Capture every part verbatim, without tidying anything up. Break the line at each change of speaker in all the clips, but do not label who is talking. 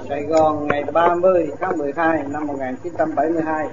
Sài Gòn ngày ba mươi tháng mười hai năm một nghìn chín trăm bảy mươi hai.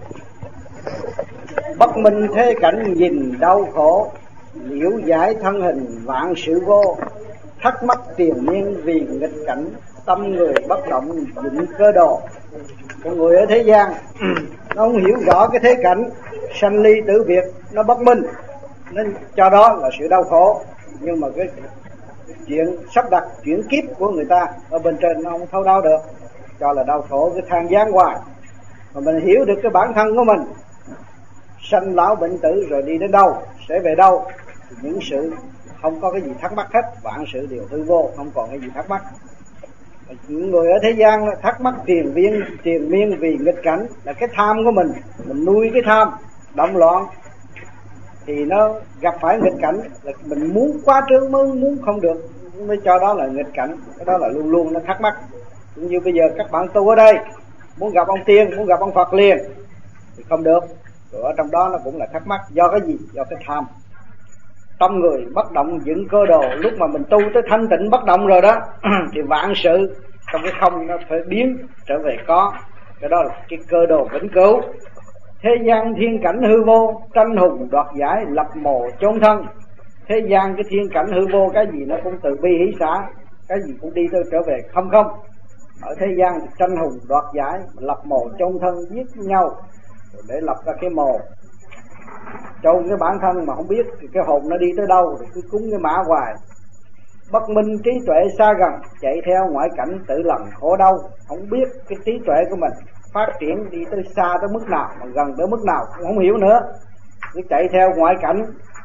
Bất minh thế cảnh nhìn đau khổ, liễu giải thân hình vạn sự vô. Thắc mắc tiền niên vì nghịch cảnh, tâm người bất động dựng cơ đồ. Con người ở thế gian nó không hiểu rõ cái thế cảnh sanh ly tử biệt, nó bất minh nên cho đó là sự đau khổ. Nhưng mà cái chuyện sắp đặt chuyển kiếp của người ta ở bên trên nó không thấu đáo được, cho là đau khổ, cái than gián hoài. Mà mình hiểu được cái bản thân của mình, sanh lão bệnh tử rồi đi đến đâu, sẽ về đâu, thì những sự không có cái gì thắc mắc hết, vạn sự đều hư vô, không còn cái gì thắc mắc. Những người ở thế gian thắc mắc tiền viên tiền miên vì nghịch cảnh là cái tham của mình, mình nuôi cái tham động loạn thì nó gặp phải nghịch cảnh là mình muốn quá trớn mới muốn không được, mới cho đó là nghịch cảnh. Cái đó là luôn luôn nó thắc mắc. Cũng như bây giờ các bạn tu ở đây muốn gặp ông tiên, muốn gặp ông Phật liền thì không được, rồi ở trong đó nó cũng là thắc mắc. Do cái gì? Do cái tham. Tâm người bất động dựng cơ đồ. Lúc mà mình tu tới thanh tịnh bất động rồi đó thì vạn sự trong cái không nó phải biến trở về có. Cái đó là cái cơ đồ vĩnh cửu. Thế gian thiên cảnh hư vô, tranh hùng đoạt giải, lập mồ chôn thân. Thế gian cái thiên cảnh hư vô, cái gì nó cũng từ bi hỷ xã, cái gì cũng đi tới trở về không không. Ở thế gian tranh hùng đoạt giải, lập mồ chôn thân, giết nhau để lập ra cái mồ chôn cái bản thân mà không biết thì cái hồn nó đi tới đâu, rồi cứ cúng cái mã hoài. Bất minh trí tuệ xa gần, chạy theo ngoại cảnh tự lần khổ đau. Không biết cái trí tuệ của mình phát triển đi tới xa tới mức nào, mà gần tới mức nào cũng không hiểu nữa. Cứ chạy theo ngoại cảnh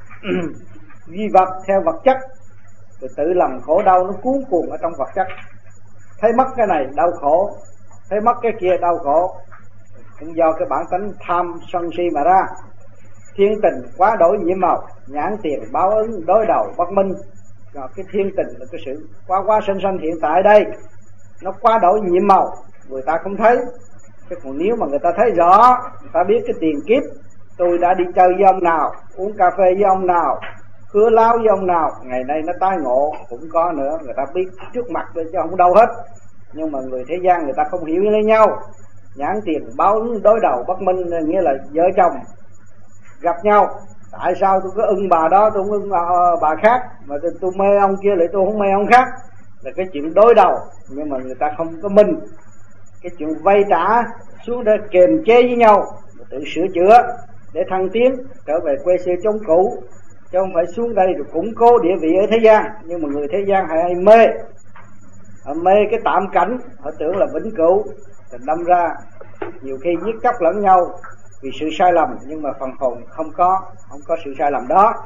duy vật, theo vật chất, rồi tự lần khổ đau, nó cuốn cuồng ở trong vật chất. Thấy mất cái này đau khổ, thấy mất cái kia đau khổ, cũng do cái bản tính tham sân si mà ra. Thiên tình quá đổi nhiễm màu, nhãn tiền báo ứng đối đầu bất minh. Rồi cái thiên tình là cái sự quá quá sanh sanh hiện tại đây, nó quá đổi nhiễm màu, người ta không thấy. Chứ còn nếu mà người ta thấy rõ, người ta biết cái tiền kiếp tôi đã đi chơi với ông nào, uống cà phê với ông nào, cưa láo với ông nào, ngày nay nó tái ngộ cũng có nữa. Người ta biết trước mặt thôi chứ không đâu hết. Nhưng mà người thế gian người ta không hiểu với nhau. Nhãn tiền báo ứng đối đầu bất minh, nghĩa là vợ chồng gặp nhau, tại sao tôi cứ ưng bà đó, tôi không ưng bà, bà khác, mà tôi, tôi mê ông kia lại tôi không mê ông khác, là cái chuyện đối đầu. Nhưng mà người ta không có minh cái chuyện vay trả xuống để kiềm chế với nhau, tự sửa chữa để thăng tiến trở về quê xưa chốn cũ, chứ không phải xuống đây rồi củng cố địa vị ở thế gian. Nhưng mà người thế gian hay mê, họ mê cái tạm cảnh, họ tưởng là vĩnh cửu, thì đâm ra nhiều khi giết chóc lẫn nhau vì sự sai lầm, nhưng mà phần hồn không có không có sự sai lầm đó.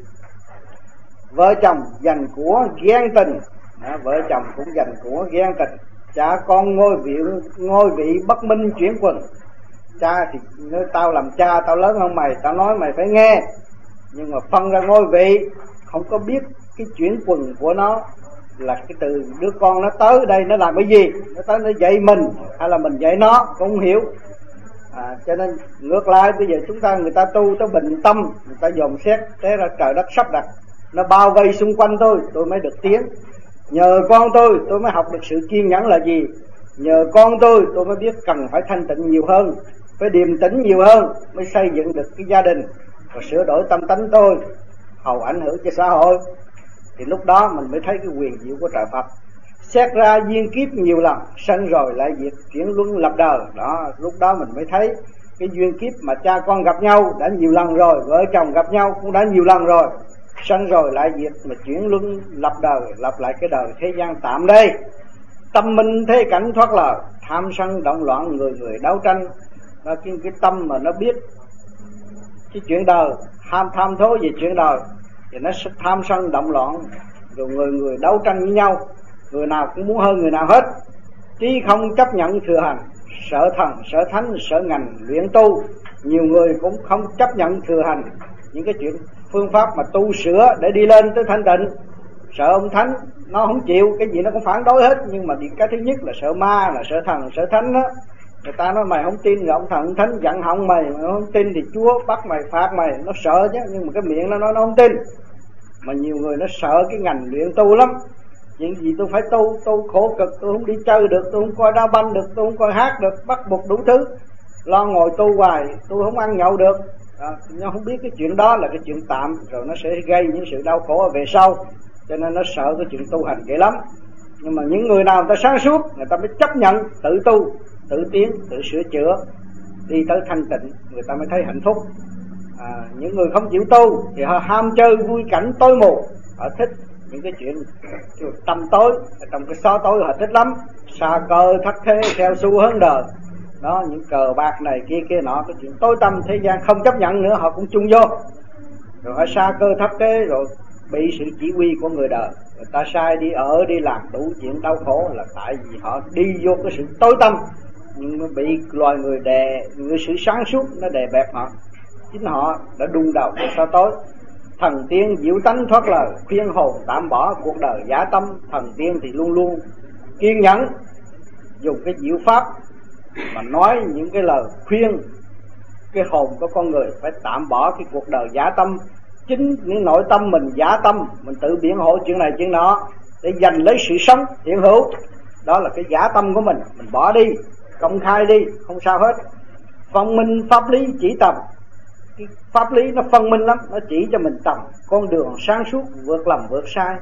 Vợ chồng dành của ghen tình, đó, vợ chồng cũng dành của ghen tình. Cha con ngôi vị ngôi vị bất minh chuyển quần. Cha thì nói tao làm cha, tao lớn hơn mày, tao nói mày phải nghe. Nhưng mà phân ra ngôi vị không có biết cái chuyển quần của nó là cái từ đứa con nó tới đây nó làm cái gì, nó tới nó dạy mình hay là mình dạy nó cũng không hiểu. À, cho nên ngược lại bây giờ chúng ta, người ta tu tới bình tâm, người ta dòm xét thế ra trời đất sắp đặt nó bao vây xung quanh tôi, tôi mới được tiến. Nhờ con tôi tôi mới học được sự kiên nhẫn là gì. Nhờ con tôi tôi mới biết cần phải thanh tịnh nhiều hơn, phải điềm tĩnh nhiều hơn, mới xây dựng được cái gia đình và sửa đổi tâm tánh tôi, hầu ảnh hưởng cho xã hội. Thì lúc đó mình mới thấy cái quyền diệu của trời Phật. Xét ra duyên kiếp nhiều lần, sanh rồi lại diệt, chuyển luân lập đời. Đó, lúc đó mình mới thấy cái duyên kiếp mà cha con gặp nhau đã nhiều lần rồi, vợ chồng gặp nhau cũng đã nhiều lần rồi, sanh rồi lại diệt, mà chuyển luân lập đời, lập lại cái đời thế gian tạm đây. Tâm minh thế cảnh thoát lời, tham sân động loạn, người người đấu tranh. Đó, cái, cái tâm mà nó biết cái chuyện đời, tham tham thố về chuyện đời thì nó tham sân động loạn, rồi người người đấu tranh với nhau, người nào cũng muốn hơn người nào hết. Trí không chấp nhận thừa hành, sợ thần, sợ thánh, sợ ngành luyện tu. Nhiều người cũng không chấp nhận thừa hành những cái chuyện phương pháp mà tu sửa để đi lên tới thanh tịnh. Sợ ông thánh, nó không chịu, cái gì nó cũng phản đối hết. Nhưng mà cái thứ nhất là sợ ma, là sợ thần, sợ thánh đó. Người ta nói mày không tin rồi ông thần ông thánh giận họng mày, mày không tin thì Chúa bắt mày phạt mày. Nó sợ chứ, nhưng mà cái miệng nó nói nó không tin. Mà nhiều người nó sợ cái ngành luyện tu lắm. chuyện gì tôi phải tu, tôi khổ cực, tôi không đi chơi được, tôi không coi đá banh được, tôi không coi hát được, bắt buộc đủ thứ, lo ngồi tu hoài, tôi không ăn nhậu được. À, nó không biết cái chuyện đó là cái chuyện tạm, rồi nó sẽ gây những sự đau khổ ở về sau, cho nên nó sợ cái chuyện tu hành ghê lắm. Nhưng mà những người nào người ta sáng suốt, người ta mới chấp nhận tự tu, tự tiến, tự sửa chữa, đi tới thanh tịnh, người ta mới thấy hạnh phúc. À, những người không chịu tu thì họ ham chơi vui cảnh tối mù, họ thích những cái chuyện tăm tối, trong cái xó tối họ thích lắm, xa cơ thất thế theo xu hướng đời đó, những cờ bạc này kia kia nọ, cái chuyện tối tăm thế gian không chấp nhận nữa, họ cũng chung vô, rồi họ xa cơ thất thế, rồi bị sự chỉ huy của người đời, người ta sai đi ở đi làm đủ chuyện đau khổ, là tại vì họ đi vô cái sự tối tăm, nhưng mà bị loài người đè, người sự sáng suốt nó đè bẹp họ, chính họ đã đung đầu vào sao tối. Thần tiên diệu tánh thoát lời, khuyên hồn tạm bỏ cuộc đời giả tâm. Thần tiên thì luôn luôn kiên nhẫn, dùng cái diệu pháp mà nói những cái lời khuyên cái hồn của con người phải tạm bỏ cái cuộc đời giả tâm. Chính những nội tâm mình giả tâm, mình tự biện hộ chuyện này chuyện nọ để giành lấy sự sống hiện hữu, đó là cái giả tâm của mình, mình bỏ đi, công khai đi, không sao hết. Phân minh pháp lý chỉ tầm, cái pháp lý nó phân minh lắm, nó chỉ cho mình tầm con đường sáng suốt, vượt lầm vượt sai.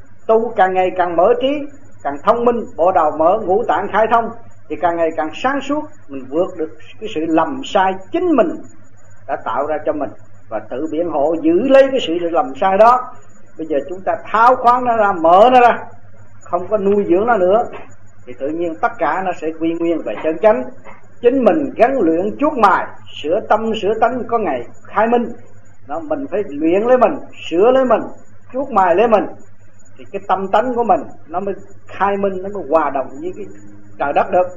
Tu càng ngày càng mở trí, càng thông minh, bộ đầu mở, ngũ tạng khai thông, thì càng ngày càng sáng suốt, mình vượt được cái sự lầm sai chính mình đã tạo ra cho mình, và tự biện hộ giữ lấy cái sự lầm sai đó. Bây giờ chúng ta tháo khoáng nó ra, mở nó ra, không có nuôi dưỡng nó nữa, thì tự nhiên tất cả nó sẽ quy nguyên về chân chánh. Chính mình gắn luyện chuốt mài, sửa tâm sửa tánh có ngày khai minh đó, mình phải luyện lấy mình, sửa lấy mình, chuốt mài lấy mình, thì cái tâm tánh của mình nó mới khai minh, nó mới hòa đồng với cái trời đất được.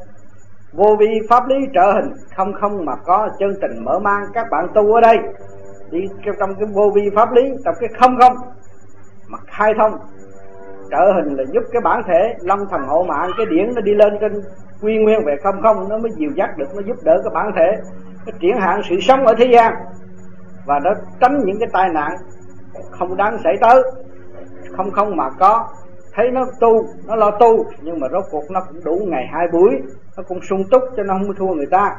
Vô vi pháp lý trợ hình, không không mà có chân tình mở mang. Các bạn tu ở đây đi trong cái vô vi pháp lý, trong cái không không mà khai thông. Trợ hình là giúp cái bản thể long thần hộ mạng, cái điển nó đi lên trên quy nguyên về không không, nó mới dìu dắt được, nó giúp đỡ cái bản thể nó triển hạn sự sống ở thế gian, và nó tránh những cái tai nạn không đáng xảy tới. Không không mà có, thấy nó tu, nó lo tu, nhưng mà rốt cuộc nó cũng đủ ngày hai buổi, nó cũng sung túc, cho nó không thua người ta.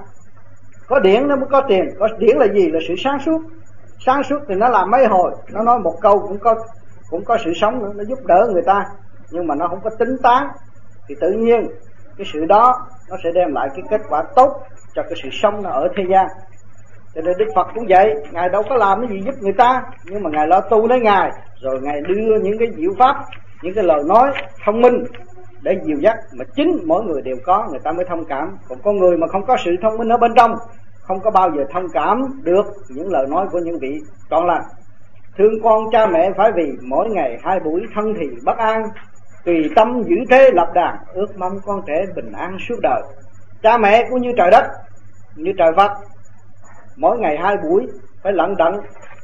Có điển nó mới có tiền. Có điển là gì? Là sự sáng suốt. Sáng suốt thì nó làm mấy hồi, nó nói một câu cũng có cũng có sự sống nữa, nó giúp đỡ người ta, nhưng mà nó không có tính tán, thì tự nhiên cái sự đó nó sẽ đem lại cái kết quả tốt cho cái sự sống nó ở thế gian. Cho nên Đức Phật cũng vậy, Ngài đâu có làm cái gì giúp người ta, nhưng mà Ngài lo tu lấy Ngài, rồi Ngài đưa những cái diệu pháp, những cái lời nói thông minh để dìu dắt, mà chính mỗi người đều có, người ta mới thông cảm. Còn con người mà không có sự thông minh ở bên trong, không có bao giờ thông cảm được những lời nói của những vị trọn lành. Thương con cha mẹ phải vì mỗi ngày hai buổi thân thì bất an, tùy tâm giữ thế lập đàn, ước mong con trẻ bình an suốt đời. Cha mẹ cũng như trời đất, như trời Phật, mỗi ngày hai buổi phải lận đận,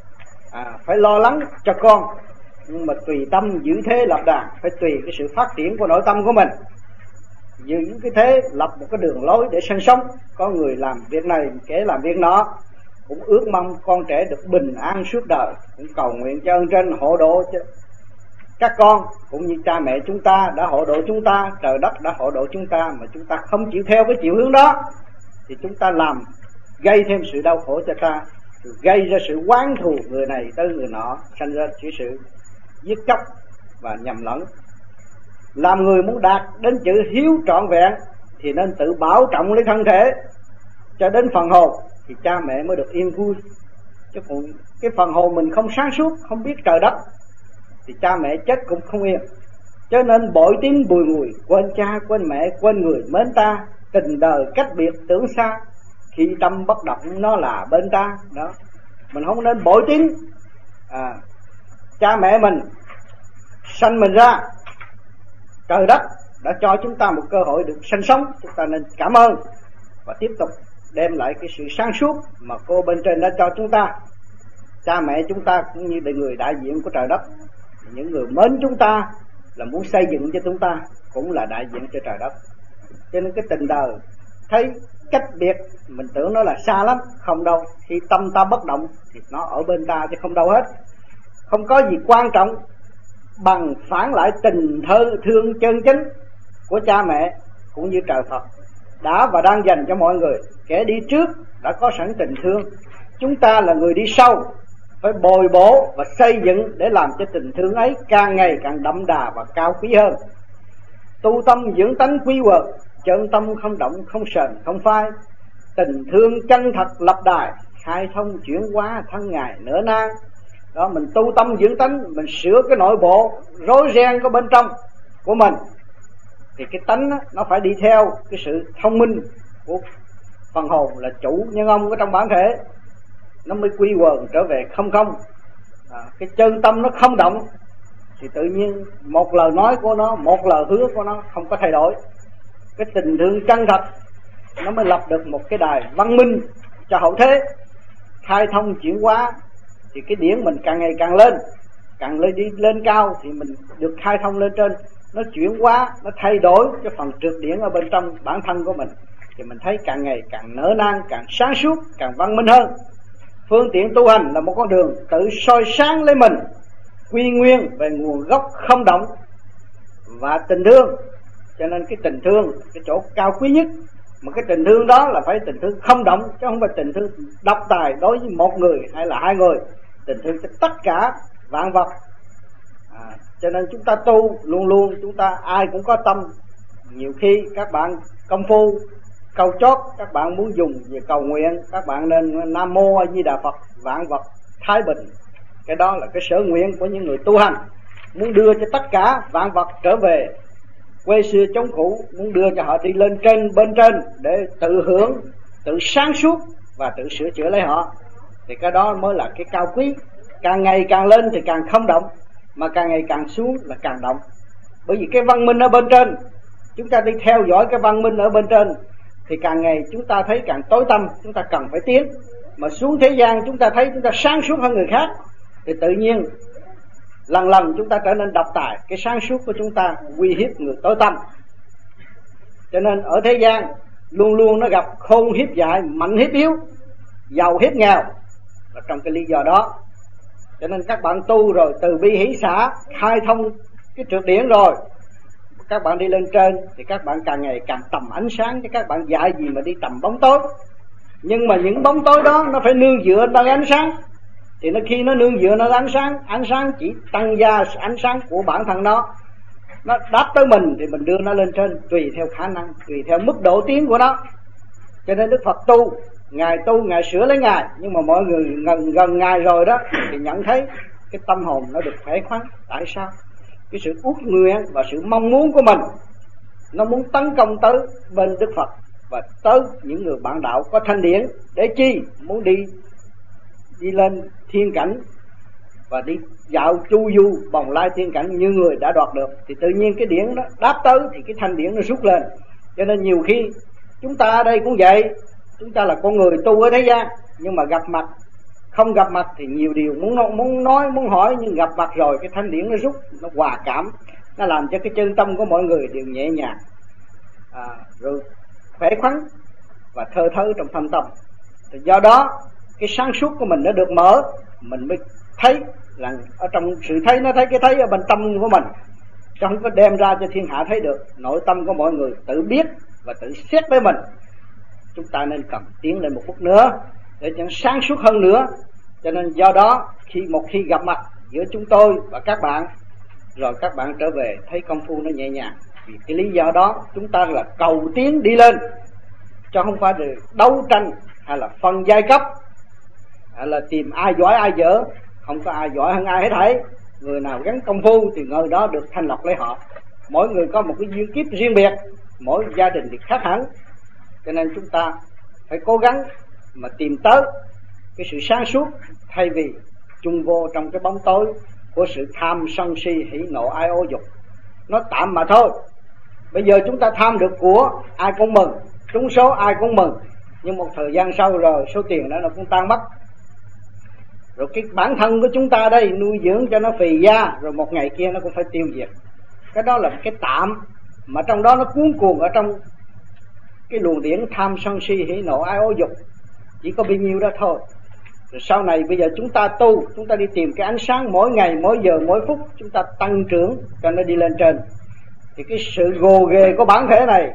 à, phải lo lắng cho con, nhưng mà tùy tâm giữ thế lập đàn, phải tùy cái sự phát triển của nội tâm của mình, giữ cái thế lập một cái đường lối để sinh sống. Có người làm việc này, kẻ làm việc nọ, cũng ước mong con trẻ được bình an suốt đời, cũng cầu nguyện cho ơn trên hộ độ cho các con, cũng như cha mẹ chúng ta đã hộ độ chúng ta, trời đất đã hộ độ chúng ta, mà chúng ta không chịu theo cái chiều hướng đó, thì chúng ta làm gây thêm sự đau khổ cho ta, gây ra sự oán thù người này tới người nọ, sanh ra chỉ sự giết chóc và nhầm lẫn. Làm người muốn đạt đến chữ hiếu trọn vẹn thì nên tự bảo trọng lấy thân thể cho đến phần hồn, thì cha mẹ mới được yên vui. Chứ còn cái phần hồn mình không sáng suốt, không biết trời đất, thì cha mẹ chết cũng không yên. Cho nên bội tín bùi ngùi, quên cha quên mẹ quên người mến ta, tình đời cách biệt tưởng xa, khi tâm bất động nó là bên ta. Đó, mình không nên bội tín. à, Cha mẹ mình sanh mình ra, trời đất đã cho chúng ta một cơ hội được sinh sống, chúng ta nên cảm ơn và tiếp tục đem lại cái sự sáng suốt mà cô bên trên đã cho chúng ta. Cha mẹ chúng ta cũng như là người đại diện của trời đất, những người mến chúng ta là muốn xây dựng cho chúng ta, cũng là đại diện cho trời đất. Cho nên cái tình đời thấy cách biệt, mình tưởng nó là xa lắm, không đâu. Khi tâm ta bất động thì nó ở bên ta chứ không đâu hết. Không có gì quan trọng bằng phản lại tình thơ thương chân chính của cha mẹ cũng như trời Phật đã và đang dành cho mọi người. Kẻ đi trước đã có sẵn tình thương, chúng ta là người đi sau phải bồi bổ và xây dựng để làm cho tình thương ấy càng ngày càng đậm đà và cao quý hơn. Tu tâm dưỡng tánh quy quật, chân tâm không động không sờn không phai, tình thương chân thật lập đài, khai thông chuyển hóa thân ngài nở nang. Đó, mình tu tâm dưỡng tánh, mình sửa cái nội bộ rối ren của bên trong của mình, thì cái tánh đó, nó phải đi theo cái sự thông minh của phần hồn là chủ nhân ông ở trong bản thể, nó mới quy quần trở về không không. À, cái chân tâm nó không động thì tự nhiên một lời nói của nó, một lời hứa của nó không có thay đổi. Cái tình thương chân thật nó mới lập được một cái đài văn minh cho hậu thế, khai thông chuyển hóa. Thì cái điển mình càng ngày càng lên, càng lên đi lên cao thì mình được khai thông lên trên, nó chuyển hóa, nó thay đổi cái phần trượt điển ở bên trong bản thân của mình, thì mình thấy càng ngày càng nở nang, càng sáng suốt, càng văn minh hơn. Phương tiện tu hành là một con đường tự soi sáng lấy mình, quy nguyên về nguồn gốc không động và tình thương. Cho nên cái tình thương, cái chỗ cao quý nhất, mà cái tình thương đó là phải tình thương không động, chứ không phải tình thương độc tài đối với một người hay là hai người. Tình thương cho tất cả vạn vật. À, cho nên chúng ta tu luôn luôn chúng ta ai cũng có tâm. Nhiều khi các bạn công phu câu chót, các bạn muốn dùng về cầu nguyện, các bạn nên Nam Mô A Di Đà Phật, vạn vật thái bình. Cái đó là cái sở nguyện của những người tu hành, muốn đưa cho tất cả vạn vật trở về quê xưa chống cũ, muốn đưa cho họ đi lên trên bên trên để tự hưởng, tự sáng suốt và tự sửa chữa lấy họ. Thì cái đó mới là cái cao quý. Càng ngày càng lên thì càng không động, mà càng ngày càng xuống là càng động. Bởi vì cái văn minh ở bên trên, chúng ta đi theo dõi cái văn minh ở bên trên thì càng ngày chúng ta thấy càng tối tăm, chúng ta cần phải tiến. Mà xuống thế gian chúng ta thấy chúng ta sáng suốt hơn người khác, thì tự nhiên lần lần chúng ta trở nên độc tài. Cái sáng suốt của chúng ta uy hiếp người tối tăm. Cho nên ở thế gian luôn luôn nó gặp khôn hiếp dại, mạnh hiếp yếu, giàu hiếp nghèo, là trong cái lý do đó. Cho nên các bạn tu rồi từ bi hỷ xả, khai thông cái trượt điển rồi, các bạn đi lên trên thì các bạn càng ngày càng tầm ánh sáng, chứ các bạn dạy gì mà đi tầm bóng tối. Nhưng mà những bóng tối đó nó phải nương dựa nơi ánh sáng, thì nó khi nó nương dựa nơi ánh sáng, ánh sáng chỉ tăng gia ánh sáng của bản thân nó. Nó đáp tới mình thì mình đưa nó lên trên, tùy theo khả năng, tùy theo mức độ tiến của nó. Cho nên Đức Phật tu, Ngài tu, Ngài sửa lấy Ngài, nhưng mà mọi người gần gần Ngài rồi đó thì nhận thấy cái tâm hồn nó được khỏe khoắn. Tại sao? Cái sự ước nguyện và sự mong muốn của mình, nó muốn tấn công tới bên Đức Phật và tới những người bạn đạo có thanh điển. Để chi? Muốn đi đi lên thiên cảnh và đi dạo chu du bồng lai thiên cảnh như người đã đoạt được, thì tự nhiên cái điển đó đáp tới thì cái thanh điển nó rút lên. Cho nên nhiều khi chúng ta ở đây cũng vậy, chúng ta là con người tu ở thế gian, nhưng mà gặp mặt không gặp mặt thì nhiều điều muốn muốn nói muốn hỏi, nhưng gặp mặt rồi cái thanh điển nó rút, nó hòa cảm, nó làm cho cái chân tâm của mọi người đều nhẹ nhàng, à, rồi khỏe khoắn và thơ thớ trong thâm tâm. Thì do đó cái sáng suốt của mình nó được mở, mình mới thấy là ở trong sự thấy, nó thấy cái thấy ở bên tâm của mình, chứ không có đem ra cho thiên hạ thấy được. Nội tâm của mọi người tự biết và tự xét với mình. Chúng ta nên cần tiến lên một phút nữa để cho nó sáng suốt hơn nữa. Cho nên do đó khi một khi gặp mặt giữa chúng tôi và các bạn, rồi các bạn trở về thấy công phu nó nhẹ nhàng. Vì cái lý do đó chúng ta là cầu tiến đi lên, chứ không phải để đấu tranh hay là phân giai cấp, hay là tìm ai giỏi ai dở. Không có ai giỏi hơn ai hết thảy. Người nào gắn công phu thì người đó được thanh lọc lấy họ. Mỗi người có một cái duyên kiếp riêng biệt, mỗi gia đình thì khác hẳn. Cho nên chúng ta phải cố gắng mà tìm tới cái sự sáng suốt, thay vì chung vô trong cái bóng tối của sự tham sân si hỉ nộ ái ố dục. Nó tạm mà thôi. Bây giờ chúng ta tham được của, ai cũng mừng, trúng số ai cũng mừng, nhưng một thời gian sau rồi số tiền đó nó cũng tan mất. Rồi cái bản thân của chúng ta đây nuôi dưỡng cho nó phì da, rồi một ngày kia nó cũng phải tiêu diệt. Cái đó là cái tạm, mà trong đó nó cuốn cuồng ở trong cái luồng điển tham sân si hỉ nộ ái ố dục, chỉ có bao nhiêu đó thôi. Rồi sau này bây giờ chúng ta tu, chúng ta đi tìm cái ánh sáng mỗi ngày, mỗi giờ, mỗi phút, chúng ta tăng trưởng cho nó đi lên trên. Thì cái sự gồ ghề của bản thể này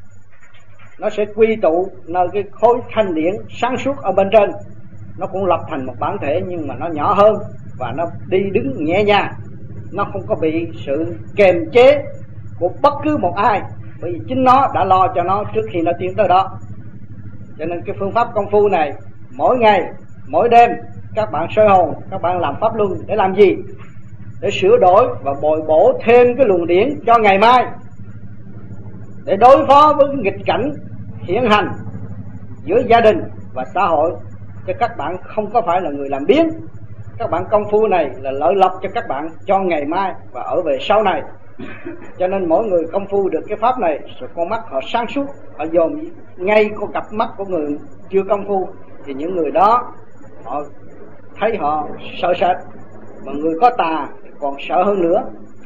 nó sẽ quy tụ nơi cái khối thanh điển sáng suốt ở bên trên. Nó cũng lập thành một bản thể nhưng mà nó nhỏ hơn, và nó đi đứng nhẹ nhàng, nó không có bị sự kềm chế của bất cứ một ai, bởi vì chính nó đã lo cho nó trước khi nó tiến tới đó. Cho nên cái phương pháp công phu này mỗi ngày, mỗi đêm các bạn soi hồn, các bạn làm pháp luân để làm gì? Để sửa đổi và bồi bổ thêm cái luồng điển cho ngày mai, để đối phó với nghịch cảnh hiện hành giữa gia đình và xã hội. Cho các bạn không có phải là người làm biến. Các bạn công phu này là lợi lộc cho các bạn cho ngày mai và ở về sau này. Cho nên mỗi người công phu được cái pháp này, rồi con mắt họ sáng suốt, họ dòm ngay con cặp mắt của người chưa công phu, thì những người đó họ thấy họ sợ sệt, mà người có tà thì còn sợ hơn nữa.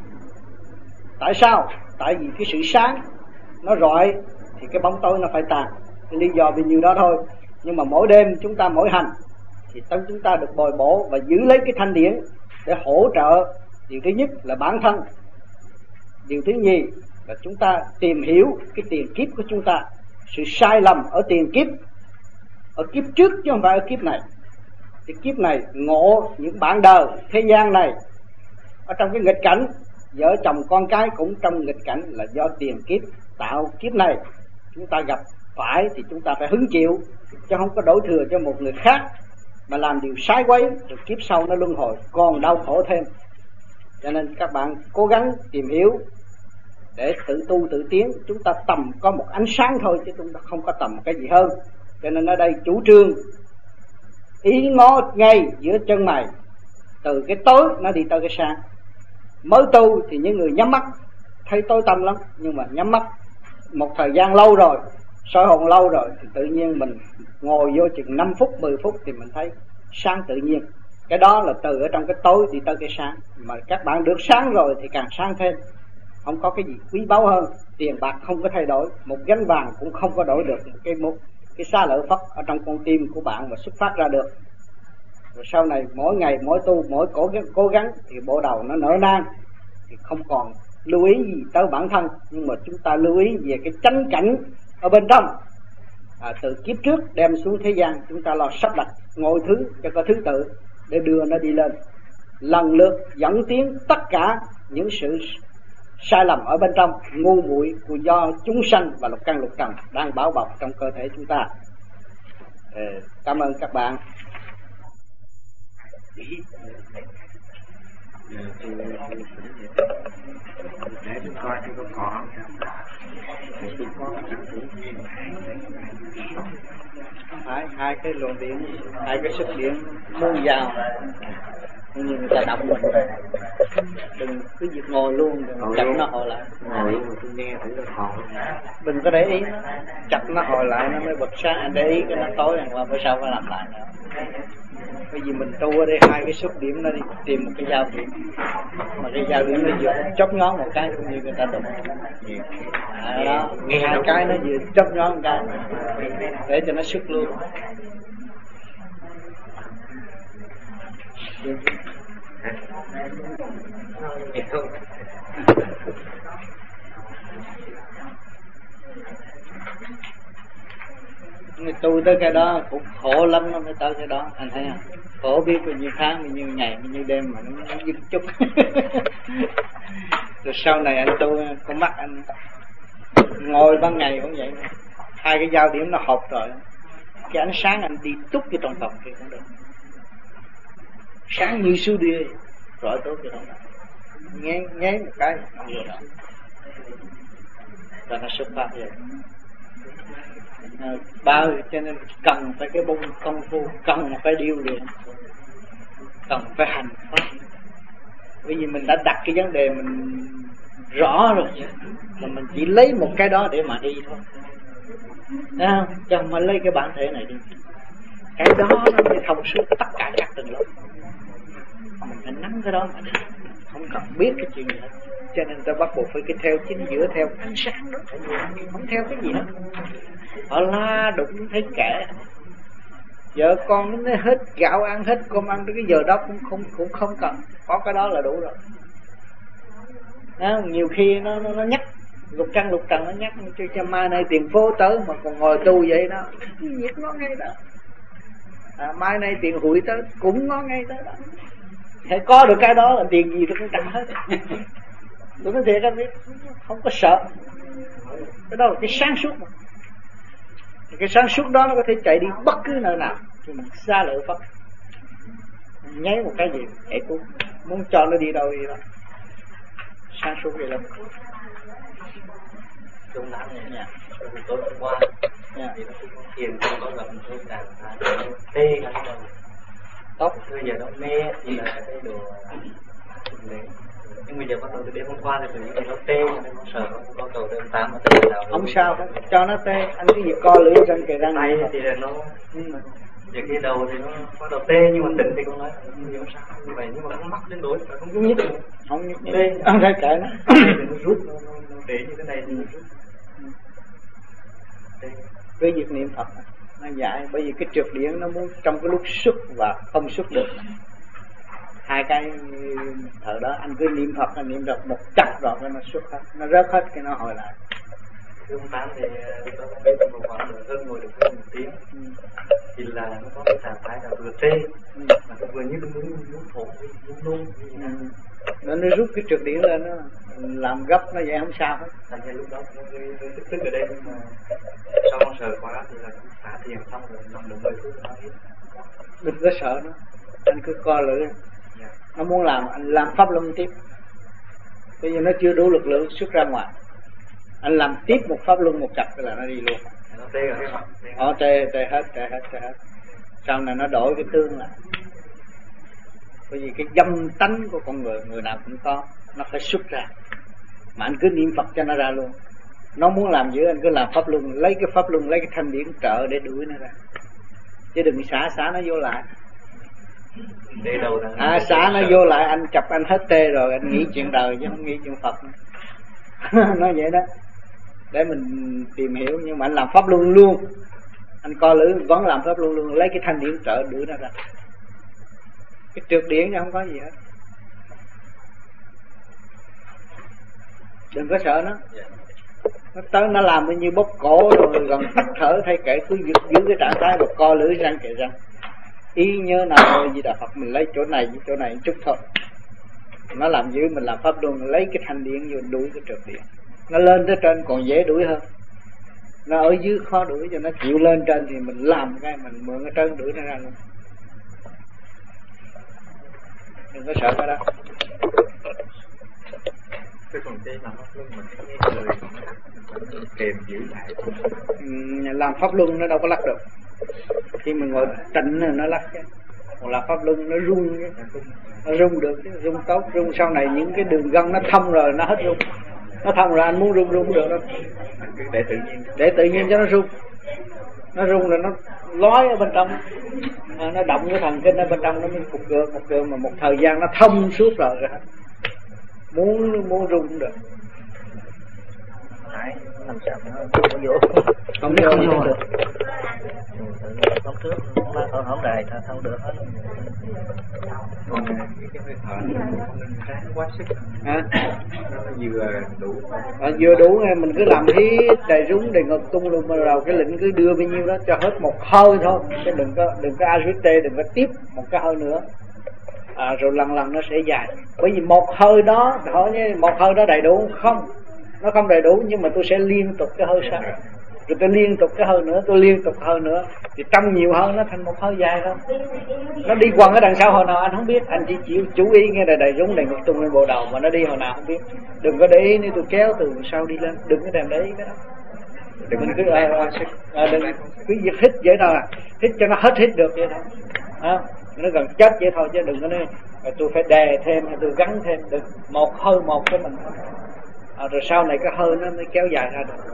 Tại sao? Tại vì cái sự sáng nó rọi thì cái bóng tối nó phải tàn. Cái lý do vì nhiêu đó thôi. Nhưng mà mỗi đêm chúng ta mỗi hành thì tâm chúng ta được bồi bổ và giữ lấy cái thanh điển để hỗ trợ. Điều thứ nhất là bản thân. Điều thứ nhì là chúng ta tìm hiểu cái tiền kiếp của chúng ta, sự sai lầm ở tiền kiếp, ở kiếp trước chứ không phải ở kiếp này. Cái kiếp này ngộ những bạn đời thế gian này ở trong cái nghịch cảnh, vợ chồng con cái cũng trong nghịch cảnh là do tiền kiếp tạo. Kiếp này chúng ta gặp phải thì chúng ta phải hứng chịu, chứ không có đổ thừa cho một người khác mà làm điều sai quấy, rồi kiếp sau nó luân hồi còn đau khổ thêm. Cho nên các bạn cố gắng tìm hiểu để tự tu tự tiến. Chúng ta tầm có một ánh sáng thôi, chứ chúng ta không có tầm cái gì hơn. Cho nên ở đây chủ trương ý ngó ngay giữa chân mày, từ cái tối nó đi tới cái sáng. Mới tu thì những người nhắm mắt thấy tối tăm lắm, nhưng mà nhắm mắt một thời gian lâu rồi, soi hồn lâu rồi, thì tự nhiên mình ngồi vô chừng năm phút, mười phút thì mình thấy sáng tự nhiên. Cái đó là từ ở trong cái tối đi tới cái sáng. Mà các bạn được sáng rồi thì càng sáng thêm. Không có cái gì quý báu hơn. Tiền bạc không có thay đổi, một gánh vàng cũng không có đổi được một cái một cái xá lợi Phất ở trong con tim của bạn mà xuất phát ra được. Rồi sau này mỗi ngày mỗi tu, mỗi cố gắng, cố gắng thì bộ đầu nó nở nang, thì không còn lưu ý gì tới bản thân, nhưng mà chúng ta lưu ý về cái chánh cảnh ở bên trong. À, từ kiếp trước đem xuống thế gian, chúng ta lo sắp đặt ngôi thứ cho có thứ tự để đưa nó đi lên, lần lượt dẫn tiến tất cả những sự sai lầm ở bên trong, ngu muội của do chúng sanh và lục căn lục trần đang bao bọc trong cơ thể chúng ta. Ờ, cảm ơn các bạn. Hai, hai cái luồng điện, hai cái sức điện muốn vào, nhưng người ta đọc mình rồi, đừng cứ việc ngồi luôn, đừng chặt nó hồi lại. Ngồi tôi nghe thử nó hồi. Đừng có để ý nó, chặt nó hồi lại nó mới bật sáng. Anh để ý cái nó tối rồi qua bữa sau phải làm lại nữa. Bởi vì mình tu ở đây hai cái xuất điểm nó đi tìm một cái giao điểm, mà cái giao điểm nó vừa chóp nhón một cái cũng như người ta đụng. À, đó, hai cái nó vừa chóp nhón một cái để cho nó xuất luôn. Người tu tới cái đó cũng khổ lắm, nó mới tới cái đó, anh thấy không? Khổ biết bao nhiêu tháng, bao nhiêu ngày, bao nhiêu đêm mà nó dứt chút. Rồi sau này anh tu, con mắt anh ngồi ban ngày cũng vậy, hai cái giao điểm nó hợp rồi, cái ánh sáng anh đi túc cái trong phòng kia cũng được, sáng như suối đia, rõ tốt cái trong đó, nghe nghe một cái không được đâu, rồi nó xuất phát vậy. À, bao cho nên cần phải cái bông công phu, cần phải điêu luyện, cần phải hành pháp. Bởi vì mình đã đặt cái vấn đề mình rõ rồi, mà mình chỉ lấy một cái đó để mà đi thôi, thấy không? Chứ không phải lấy cái bản thể này đi. Cái đó nó mới thông suốt tất cả các tầng lớp. Mình phải nắm cái đó mà đi, không cần biết cái chuyện gì hết. Cho nên ta bắt buộc phải cái theo chính giữa, theo ánh sáng đó, không theo cái gì hết. Họ la đụng thấy kẻ, Vợ con nó hết gạo ăn, hết cơm ăn, cái giờ đó cũng không cũng không cần, có cái đó là đủ rồi. Đó, nhiều khi nó nó, nó nhắc lục trăng lục trần, nó nhắc cho, cho mai nay tiền phố tới mà còn ngồi tu vậy đó, việc nó ngay đó. À, mai nay tiền hụi tới cũng nó ngay tới đó. Hãy có được cái đó là tiền gì tôi cũng trả hết. Tôi nói thiệt anh biết, không có sợ. Cái đó là cái sáng suốt mà. Cái sáng suốt đó nó có thể chạy đi bất cứ nơi nào, nhưng mà xa lợi Phật nháy một cái gì hệ cũng muốn cho nó đi đâu đi đó. Sáng suốt vậy lắm.
Trung nắng này nha, tối hôm qua thì nó cũng thiền trong có gặp một trạng thái tê cả đầu tóc, bây giờ nó mê thì là cái đồ đấy. Nhưng bây giờ bắt đầu từ đêm hôm qua thì tự nhiên nó tê nên nó sợ, nó có cầu đêm tám nó tê nào
không sao hết, cho nó tê, anh cứ việc co lưỡi răng kề răng
này thì là nó giờ khi đầu thì nó bắt đầu tê nhưng mà tỉnh thì con nói như sao như vậy, nhưng mà nó mắc đến đối không có nhất
không nhất tê ăn ra kệ nó
nó rút nó, nó, nó để như thế này thì nó rút.
Với việc niệm Phật nó dạy, bởi vì cái trượt điển nó muốn trong cái lúc xuất và không xuất được hai cái thở đó, anh cứ niệm Phật, anh niệm được một chặt rồi nó xuất hết, nó rớt hết cái nó hồi lại.
Thứ tám thì tôi không biết một khoảng hơn ngồi được hơn một tiếng ừ. Thì là nó có cái trạng thái là vừa tê ừ. Mà vừa như nó muốn muốn thổ muốn nôn ừ.
Nó nó rút cái trượt điển lên, nó làm gấp nó vậy không sao hết.
Thành ra lúc đó nó hơi tức tức ở đây, nhưng mà sau con sợ quá thì là xả thiền xong rồi nằm được mười phút nó hết.
Đừng có sợ nó, anh cứ co lưỡi yeah. Nó muốn làm anh làm pháp luân tiếp. Bây giờ nó chưa đủ lực lượng xuất ra ngoài, anh làm tiếp một pháp luân một chập là nó đi luôn.
Nó tê rồi cái mặt.
Nó tê tê hết tê hết tê hết. Sau này nó đổi cái tương lại. Bởi vì cái dâm tánh của con người người nào cũng có, nó phải xuất ra. Mà anh cứ niệm Phật cho nó ra luôn. Nó muốn làm gì anh cứ làm pháp luân, lấy cái pháp luân, lấy cái thanh điển trợ để đuổi nó ra. Chứ đừng xả xả nó vô lại.
Để đầu là
à xả nó vô lại anh chập anh hết tê rồi, anh nghĩ chuyện đời chứ không nghĩ chuyện Phật. Nói vậy đó để mình tìm hiểu. Nhưng mà anh làm pháp luân luôn, anh coi lưỡi vẫn làm pháp luân luôn, lấy cái thanh điển trợ đuổi nó ra. Cái trượt điển nó không có gì hết. Đừng có sợ nó. Nó tới nó làm như bóp cổ rồi gần tắt thở thay kệ, cứ giữ, giữ cái trạng thái và co lưỡi răng kề răng. Ý nhớ nào thôi gì đạo Phật mình lấy chỗ này với chỗ này chút thôi. Nó làm giữ mình làm pháp luân, lấy cái thanh điển vô đuổi cái trượt điển. Nó lên tới trên còn dễ đuổi hơn. Nó ở dưới khó đuổi, cho nó chịu lên trên thì mình làm cái mình mượn ở trên đuổi nó ra luôn. Đừng có sợ cái đó.
Cái còn đây làm pháp luân mà cái người kèm giữ lại.
Ừ, làm pháp luân nó đâu có lắc được. Khi mình ngồi tịnh nó lắc chứ. Còn làm pháp luân nó rung chứ. Nó rung được chứ, rung tốt, rung sau này những cái đường gân nó thông rồi nó hết rung. Nó thông rồi anh muốn rung rung được đâu.
Để tự nhiên.
Để tự nhiên cho nó rung. Nó rung rồi nó lói ở bên trong. À, nó động cái thần kinh ở bên trong nó mới cục cược, cục cược mà một thời gian nó thông suốt rồi rồi. Muốn muốn rung cũng được.
Đấy, làm sao nó không vô.
Không vô không vô được.
Không trước không không đầy không được hết. Còn cái hơi thở mình ráng quá sức.
Hả?
Nó vừa đủ.
À, vừa đủ nghe mình cứ làm hít đầy rúng đầy ngực tung luôn, mà đầu cái lệnh cứ đưa bao nhiêu đó cho hết một hơi thôi, chứ đừng có đừng có arrêté, đừng có tiếp một cái hơi nữa. À, rồi lần lần nó sẽ dài. Bởi vì một hơi đó, hỏi nhé, một hơi đó đầy đủ không? Nó không đầy đủ, nhưng mà tôi sẽ liên tục cái hơi sau. Rồi tôi liên tục cái hơi nữa, tôi liên tục hơi nữa. Thì trong nhiều hơi nó thành một hơi dài thôi. Nó đi quăng ở đằng sau hồi nào anh không biết. Anh chỉ chịu chú ý nghe là đầy rúng đầy ngực tung lên bộ đầu, mà nó đi hồi nào không biết. Đừng có để ý nếu tôi kéo từ sau đi lên, đừng có đem để ý cái đó. Đừng mình cứ à, à, à, đừng cứ việc hít vậy thôi, hít cho nó hết hít được vậy thôi. À, nó gần chết vậy thôi, chứ đừng có nói tôi phải đè thêm hay tôi gắn thêm. Đừng, một hơi một cái mình à, rồi sau này cái hơi nó mới kéo dài ra được.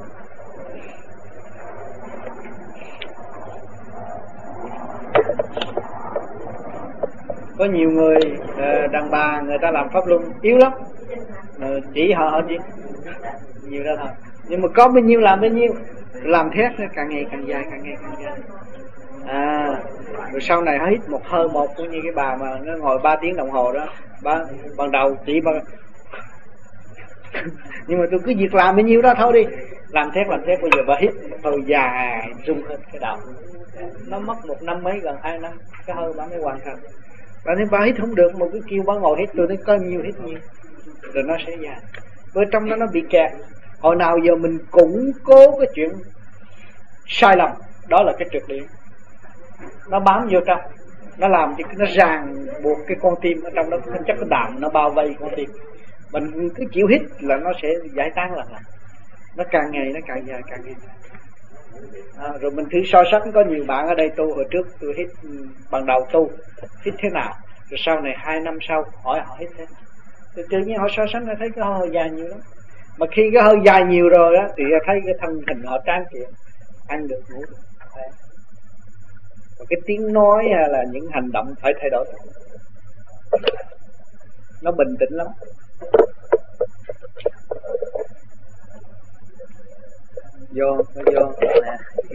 Có nhiều người đàn bà người ta làm pháp luân yếu lắm, chỉ họ họ chỉ nhiều đó thôi, nhưng mà có bao nhiêu làm bao nhiêu, làm thét nó càng ngày càng dài càng ngày càng dài. À, rồi sau này hít một hơi một, cũng như cái bà mà nó ngồi ba tiếng đồng hồ đó, ba ban đầu chỉ bằng nhưng mà tôi cứ việc làm bao nhiêu đó thôi đi, làm thét làm thét, bây giờ bà hít hơi dài rung hết cái đầu, nó mất một năm mấy, gần hai năm cái hơi bà mới hoàn thành. Bà thấy bà hít không được mà cứ kêu bà ngồi hít, tôi thấy có nhiều hít nhiều rồi nó sẽ dài. Với trong đó nó bị kẹt. Hồi nào giờ mình củng cố cái chuyện sai lầm, đó là cái trượt điện, nó bám vô trong, nó làm cho nó ràng buộc cái con tim ở trong đó, nó chắc cái đàm nó bao vây con tim. Mình cứ chịu hít là nó sẽ giải tán lần lần, nó càng ngày nó càng dài càng dài. À, rồi mình thử so sánh, có nhiều bạn ở đây tu hồi trước tôi hít ban đầu tu hít thế nào, rồi sau này hai năm sau hỏi họ hít thế, thì tự nhiên họ so sánh là thấy cái hơi dài nhiều lắm. Mà khi cái hơi dài nhiều rồi á thì thấy cái thân hình họ tráng kiện, ăn được ngủ được. Và cái tiếng nói hay là những hành động phải thay đổi, nó bình tĩnh lắm. Vô, nó vô nè.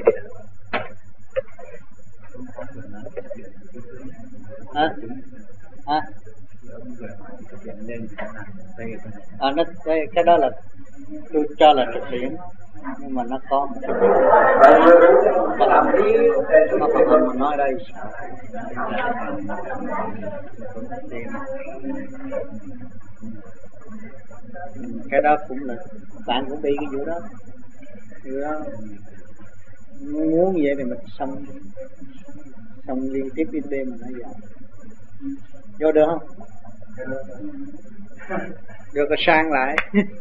Hả? Hả? À, nó, cái, cái đó là tôi cho là thực tiễn, nhưng mà nó có nó làm nó còn hơn mà nói đây. Cái đó cũng là bạn cũng bị cái vụ đó, vụ đó muốn vậy thì mình xong xong liên tiếp đến đêm mà nó vào vô được không? Được rồi sang lại.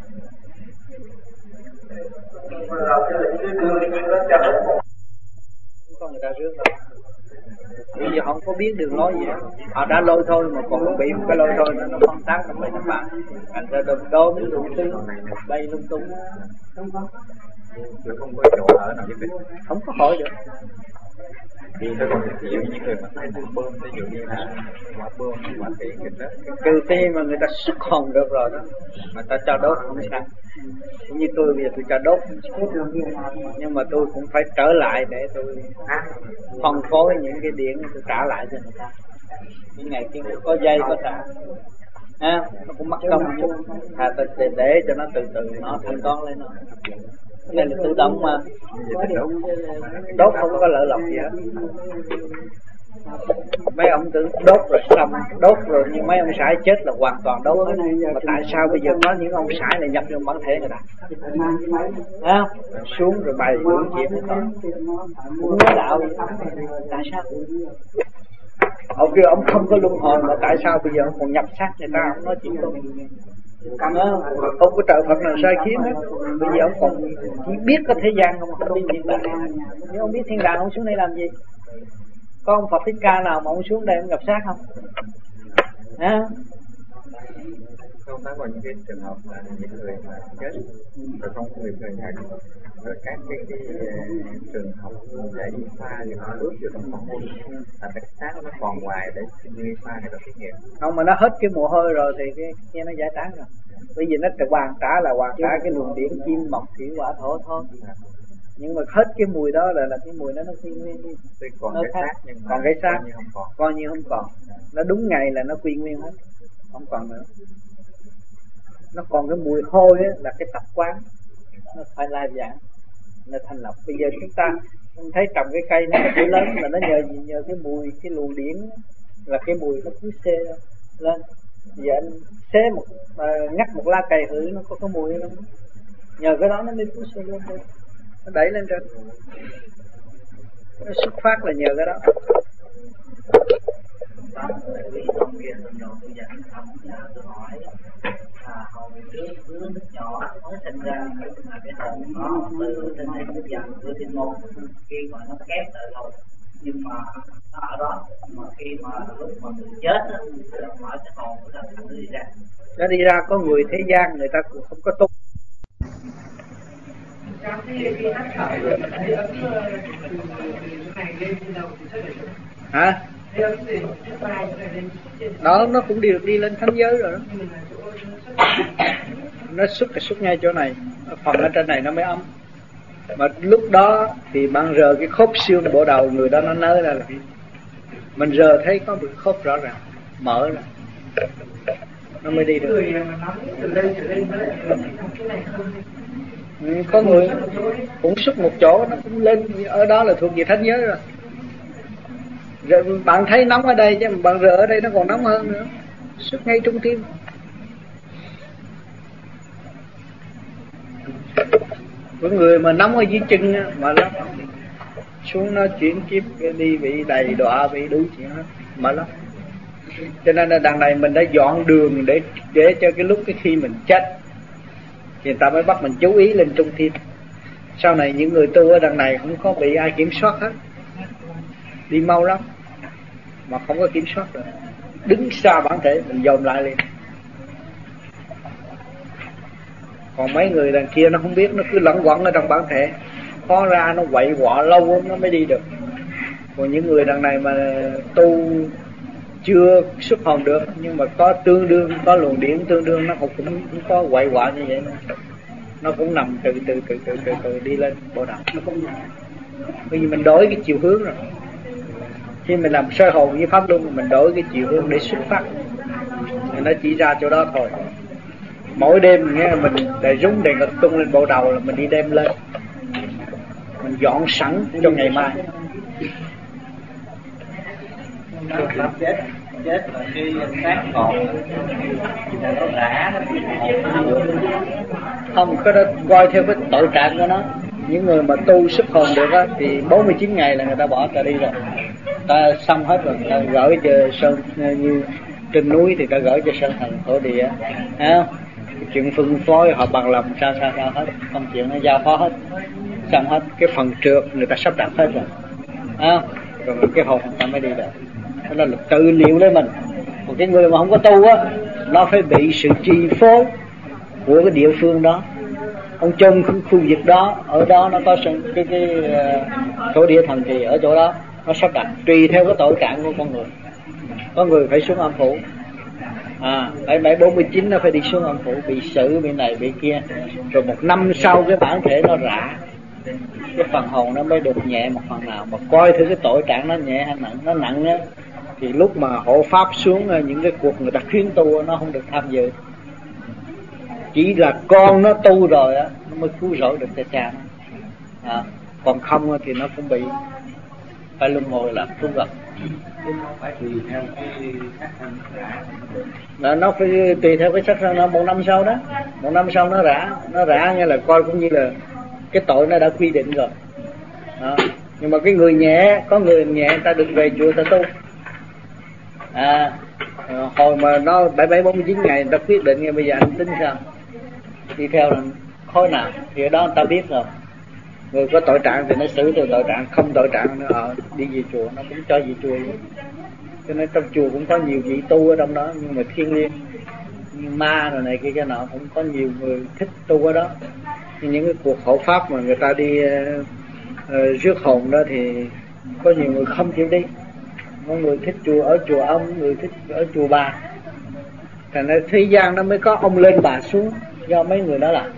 Không có người ta rước đâu, bây giờ không có biết đường lối gì, họ đã lôi thôi mà còn bị một cái lôi thôi nó phân tán trong mấy các bạn, thành ra đồn đốm đủ thứ bay lung tung. Không có,
không có chỗ ở nào nhất định,
không có hỏi được.
Thì nó còn ví dụ những người mà tay tư bơm, ví dụ như là quả bơm, quả tiện cái đó.
Trừ khi mà người ta xuất hồn được rồi đó, mà ta cho đốt không sao. Cũng như tôi bây giờ tôi cho đốt, nhưng mà tôi cũng phải trở lại để tôi phân phối những cái điện tôi trả lại cho người ta. Những ngày kia có dây có trả, ha, nó cũng mất công chút, à, để, để cho nó từ từ nó thanh toán lên nó. Cái này là tự động mà, đốt không có lợi lộc gì hết. Mấy ông tưởng đốt rồi xong, đốt rồi nhưng mấy ông sải chết là hoàn toàn đốt hết. Mà tại sao bây giờ có những ông sải này nhập trong bản thể người ta, à, xuống rồi bày uống chuyện hết đó. Cũng nói đạo, tại sao? Ông kia ông không có luân hồi mà tại sao bây giờ ông còn nhập xác người ta, ông nói chuyện không? Không có trợ Phật nào sai khiến hết. Bây giờ ông còn chỉ biết có thế gian không, không biết thiên đàng. Nếu ông biết thiên đàng ông xuống đây làm gì? Có ông Phật Thích Ca nào mà ông xuống đây ông nhập xác không? À?
Không phải vào những cái trường hợp mà những người mà chết rồi không có người người nhà, rồi các cái, cái, cái trường hợp giải pha thì họ bước vô trong phòng môn, là cái xác nó còn ngoài để như pha người ta thí nghiệm.
Không, mà nó hết cái mồ hôi rồi thì cái kia nó giải tán rồi. Bởi vì nó hoàn trả là hoàn trả cái luồng điển kim mộc thủy hỏa thổ thôi. Nhưng mà hết cái mùi đó là là cái mùi đó nó quy nguyên đi.
Còn
nó
cái xác, nhưng
còn cái xác
coi như không còn.
Coi như không còn. Nó đúng ngày là nó quy nguyên hết, không còn nữa. Nó còn cái mùi hôi á, là cái tập quán, nó phải lai giảng, nó thành lập. Bây giờ chúng ta thấy trồng cái cây nó có thể lớn là nó nhờ gì? Nhờ cái mùi, cái luồng điển là cái mùi nó cứ xê lên. Giờ anh xé một uh, ngắt một lá cây thử nó có cái mùi không? Nhờ cái đó nó mới cứ xê lên đây, nó đẩy lên trên. Nó xuất phát là nhờ cái đó.
À, hồi trước đứa nước nhỏ mới sinh ra mà cái hồn nó từ trên đây đến dần từ trên một khi mà nó kép lại rồi, nhưng mà nó ở đó, mà khi mà lúc mà mình chết á, nó mở cái hồn nó đi ra.
Nó đi ra có người thế gian người ta cũng không có tu. Hả? Đó, nó cũng đều đi lên thánh giới rồi đó. Nó xuất thì xuất ngay chỗ này, phần ở trên này nó mới ấm. Mà lúc đó thì bạn rờ cái khớp xương bộ đầu người đó nó nới ra là mình rờ thấy có một khớp rõ ràng mở ra nó mới đi được. Ừ, có người cũng xuất một chỗ nó cũng lên ở đó là thuộc về thánh giới rồi. Rồi bạn thấy nóng ở đây chứ bạn rờ ở đây nó còn nóng hơn nữa, xuất ngay trung tim. Có người mà nóng ở dưới chân mà lắm, xuống nó chuyển kiếp đi bị đầy đọa bị đủ chuyện hết mà lắm. Cho nên là đằng này mình đã dọn đường để để cho cái lúc cái khi mình chết thì người ta mới bắt mình chú ý lên trung tim. Sau này những người tu ở đằng này không có bị ai kiểm soát hết, đi mau lắm mà không có kiểm soát được, đứng xa bản thể mình dồn lại liền. Còn mấy người đằng kia nó không biết, nó cứ lẫn quẩn ở trong bản thể, khó ra nó quậy quọ lâu lắm nó mới đi được. Còn những người đằng này mà tu chưa xuất hồn được nhưng mà có tương đương, có luồng điển tương đương, nó cũng cũng có quậy quọ như vậy nữa. Nó cũng nằm từ từ từ từ từ, từ đi lên bộ đầu. Nó cũng bởi vì mình đổi cái chiều hướng rồi. Khi mình làm soi hồn với pháp luân mình đổi cái chiều hướng để xuất phát, thì nó chỉ ra chỗ đó thôi. Mỗi đêm nghe mình để rúng đèn ngực tung lên bộ đầu là mình đi đem lên, mình dọn sẵn cho ngày mai.
Chết chết là cái xác còn nó rã
không, cái đó coi theo cái tội trạng của nó. Những người mà tu xuất hồn được á thì bốn mươi chín ngày là người ta bỏ ta đi rồi, ta xong hết rồi, ta gửi cho sơn như trên núi thì ta gửi cho sơn thần thổ địa, thấy không? Chuyện phân phối họ bằng lòng sao sao sao hết, không chuyện nó giao phó hết, xong hết cái phần trượt người ta sắp đặt hết rồi, à, rồi cái hồn người ta mới đi được. Đó là tự liệu lấy mình. Còn cái người mà không có tu á, nó phải bị sự chi phối của cái địa phương đó. Ông trong khu vực đó, ở đó nó có cái cái, cái uh, thổ địa thần kỳ ở chỗ đó, nó sắp đặt tùy theo cái tội trạng của con người. Có người phải xuống âm phủ, à bảy bảy bốn mươi chín nó phải đi xuống âm phủ, bị xử bị này bị kia, rồi một năm sau cái bản thể nó rã, cái phần hồn nó mới được nhẹ một phần nào. Mà coi thử cái tội trạng nó nhẹ hay nặng. Nó nặng á thì lúc mà hộ pháp xuống những cái cuộc người ta khuyến tu nó không được tham dự. Chỉ là con nó tu rồi á nó mới cứu rỗi được cho cha nó, à, còn không thì nó cũng bị phải luân hồi là tu vật.
phải tùy theo cái sắc thân rã.
Nó, nó phải tùy theo cái sắc thân. Nó một năm sau đó, một năm sau nó rã, nó rã nghe là coi cũng như là cái tội nó đã quy định rồi. Đó. Nhưng mà cái người nhẹ, có người nhẹ ta được về chùa ta tu. À, hồi mà nó bảy bảy bốn mươi chín ngày ta quyết định nghe bây giờ anh tính sao? Đi theo là khối nào thì ở đó người ta biết rồi. Người có tội trạng thì nó xử theo tội trạng, không tội trạng nó ở đi về chùa nó cũng cho về chùa vậy. Cho nên trong chùa cũng có nhiều vị tu ở trong đó, nhưng mà thiên liêng như ma rồi này kia cái nọ cũng có nhiều người thích tu ở đó. Nhưng những cái cuộc hộ pháp mà người ta đi uh, uh, rước hồn đó thì có nhiều người không chịu đi. Có người thích chùa ở chùa ông, người thích ở chùa bà. Thành ra thế gian nó mới có ông lên bà xuống, do mấy người đó làm.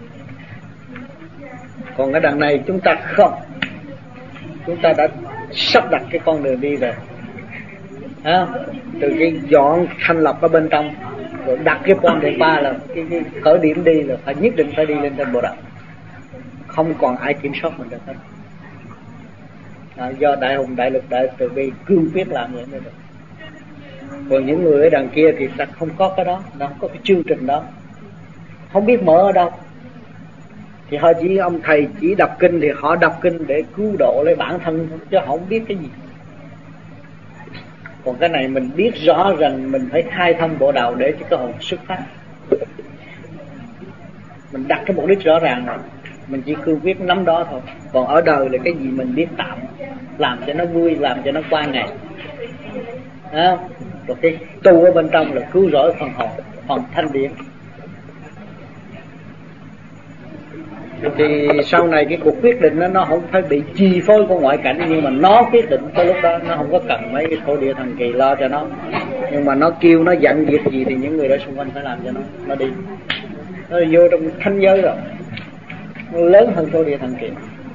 Còn cái đằng này chúng ta không, chúng ta đã sắp đặt cái con đường đi rồi, à, từ cái dọn thanh lọc ở bên trong rồi đặt cái con đường ba là cái, cái khởi điểm đi là phải nhất định phải đi lên trên bộ đạo, không còn ai kiểm soát mình được hết. À, do đại hùng đại lực đại từ bi cương quyết làm vậy mới được. Còn những người ở đằng kia thì ta không có cái đó, nó không có cái chương trình đó, không biết mở ở đâu. Thì họ chỉ, ông thầy chỉ đọc kinh thì họ đọc kinh để cứu độ lấy bản thân thôi, chứ họ không biết cái gì. Còn cái này mình biết rõ rằng mình phải khai thông bộ đạo để cho cái hồn xuất phát. Mình đặt cái mục đích rõ ràng rồi, mình chỉ cương quyết nắm đó thôi. Còn ở đời là cái gì mình biết tạm, làm cho nó vui, làm cho nó qua ngày. À, rồi cái tu ở bên trong là cứu rỗi phần hồn, phần thanh điển. Thì sau này cái cuộc quyết định đó, nó không phải bị chi phối của ngoại cảnh, nhưng mà nó quyết định cái lúc đó nó không có cần mấy cái thổ địa thần kỳ lo cho nó. Nhưng mà nó kêu nó dặn việc gì thì những người đó xung quanh phải làm cho nó, nó đi. Nó vô trong thanh giới rồi. nó lớn hơn thổ địa thần kỳ.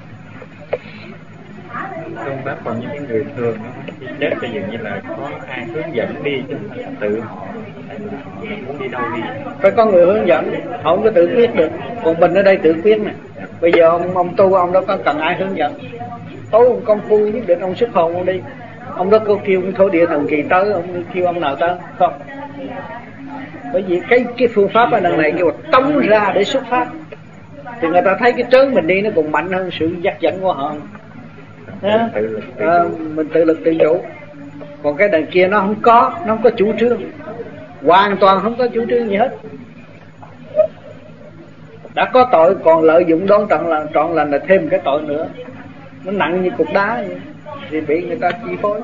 Trong bác còn những cái người thường khi chết thì dường như là có ai hướng dẫn đi chứ không phải tự họ muốn đi đâu đi.
Phải có người hướng dẫn, họ không có tự quyết được. Còn mình ở đây tự quyết nè. Bây giờ ông ông tu ông đâu có cần ai hướng dẫn. Tối ông công phu nhất định ông xuất hồn ông đi. Ông đó có kêu thổ địa thần kỳ tới, ông kêu ông nào tới không? Bởi vì cái cái phương pháp ở đằng này kêu là tống ra để xuất phát. Thì người ta thấy cái trớn mình đi nó còn mạnh hơn sự dắt dẫn của họ. À, à, mình tự lực tự chủ. Còn cái đằng kia nó không có, nó không có chủ trương, hoàn toàn không có chủ trương gì hết. Đã có tội còn lợi dụng đón trọn là trọn lành là thêm cái tội nữa. Nó nặng như cục đá vậy, thì bị người ta chi phối.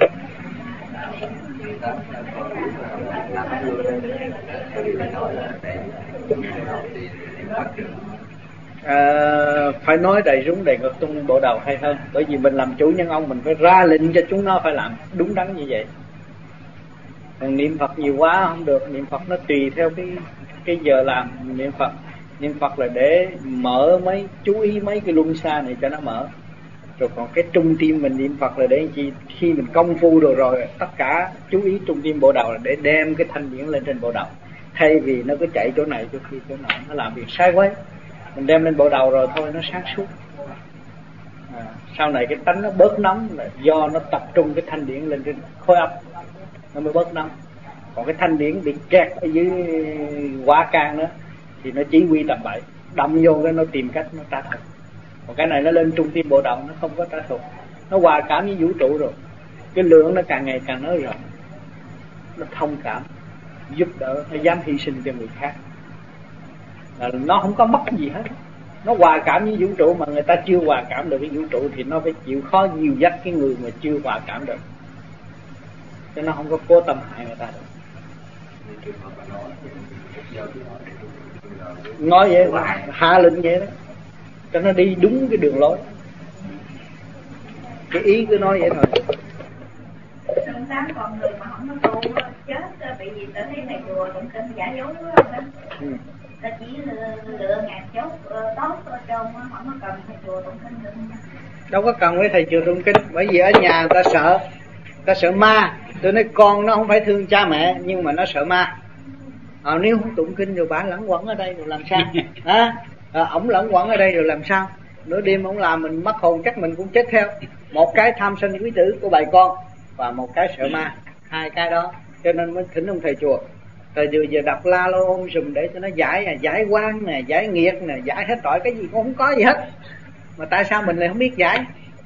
À, phải nói đầy rúng đầy ngực tung bộ đầu hay hơn. Bởi vì mình làm chủ nhân ông, mình phải ra lệnh cho chúng nó phải làm đúng đắn như vậy. Còn niệm Phật nhiều quá không được. Niệm Phật nó tùy theo cái cái giờ làm niệm Phật. Niệm Phật là để mở mấy, chú ý mấy cái luân xa này cho nó mở. Rồi còn cái trung tim mình niệm Phật là để chi? Khi mình công phu rồi rồi tất cả chú ý trung tim bộ đầu là để đem cái thanh điển lên trên bộ đầu. Thay vì nó cứ chạy chỗ này chỗ kia chỗ nọ, nó làm việc sai quấy. Mình đem lên bộ đầu rồi thôi nó sáng suốt. À, sau này cái tánh nó bớt nóng là do nó tập trung cái thanh điển lên trên khối óc, nó mới bớt nóng. Còn cái thanh điển bị kẹt ở dưới quả can đó thì nó chỉ huy tầm bậy, động vô cái nó tìm cách nó trả thù. Còn cái này nó lên trung tim bộ đầu nó không có trả thù, nó hòa cảm với vũ trụ rồi, cái lượng nó càng ngày càng nới rộng, nó thông cảm, giúp đỡ, nó dám hy sinh cho người khác. Là nó không có mất gì hết, nó hòa cảm với vũ trụ. Mà người ta chưa hòa cảm được với vũ trụ thì nó phải chịu khó dìu dắt cái người mà chưa hòa cảm được, cho nó không có cố tâm hại người ta được. Nói vậy, hạ lệnh vậy đó, cho nó đi đúng cái đường lối. Cái ý cứ nói vậy thôi.
Trong tám con người mà không có tu chết bị gì tới thấy thầy chùa tụng kinh giả dối đúng không đó? Ừ. Ta chỉ lựa ngàn chốt tốt ở trong, không có cần thầy chùa tụng kinh được.
Đâu có cần với thầy chùa tụng kinh, bởi vì ở nhà người ta sợ, người ta sợ ma. Tôi nói con nó không phải thương cha mẹ nhưng mà nó sợ ma. À, nếu không tụng kinh rồi bà lẫn quẩn ở đây rồi làm sao? À, à, ổng lẫn quẩn ở đây rồi làm sao? Nửa đêm ổng làm mình mất hồn chắc mình cũng chết theo. Một cái tham sân quý tử của bài con và một cái sợ ma, hai cái đó. Cho nên mới thỉnh ông thầy chùa. Thời giờ giờ đọc la lô ôm sùm để cho nó giải à, giải quan nè, giải nghiệt nè, giải hết trọi cái gì cũng không có gì hết. Mà tại sao mình lại không biết giải?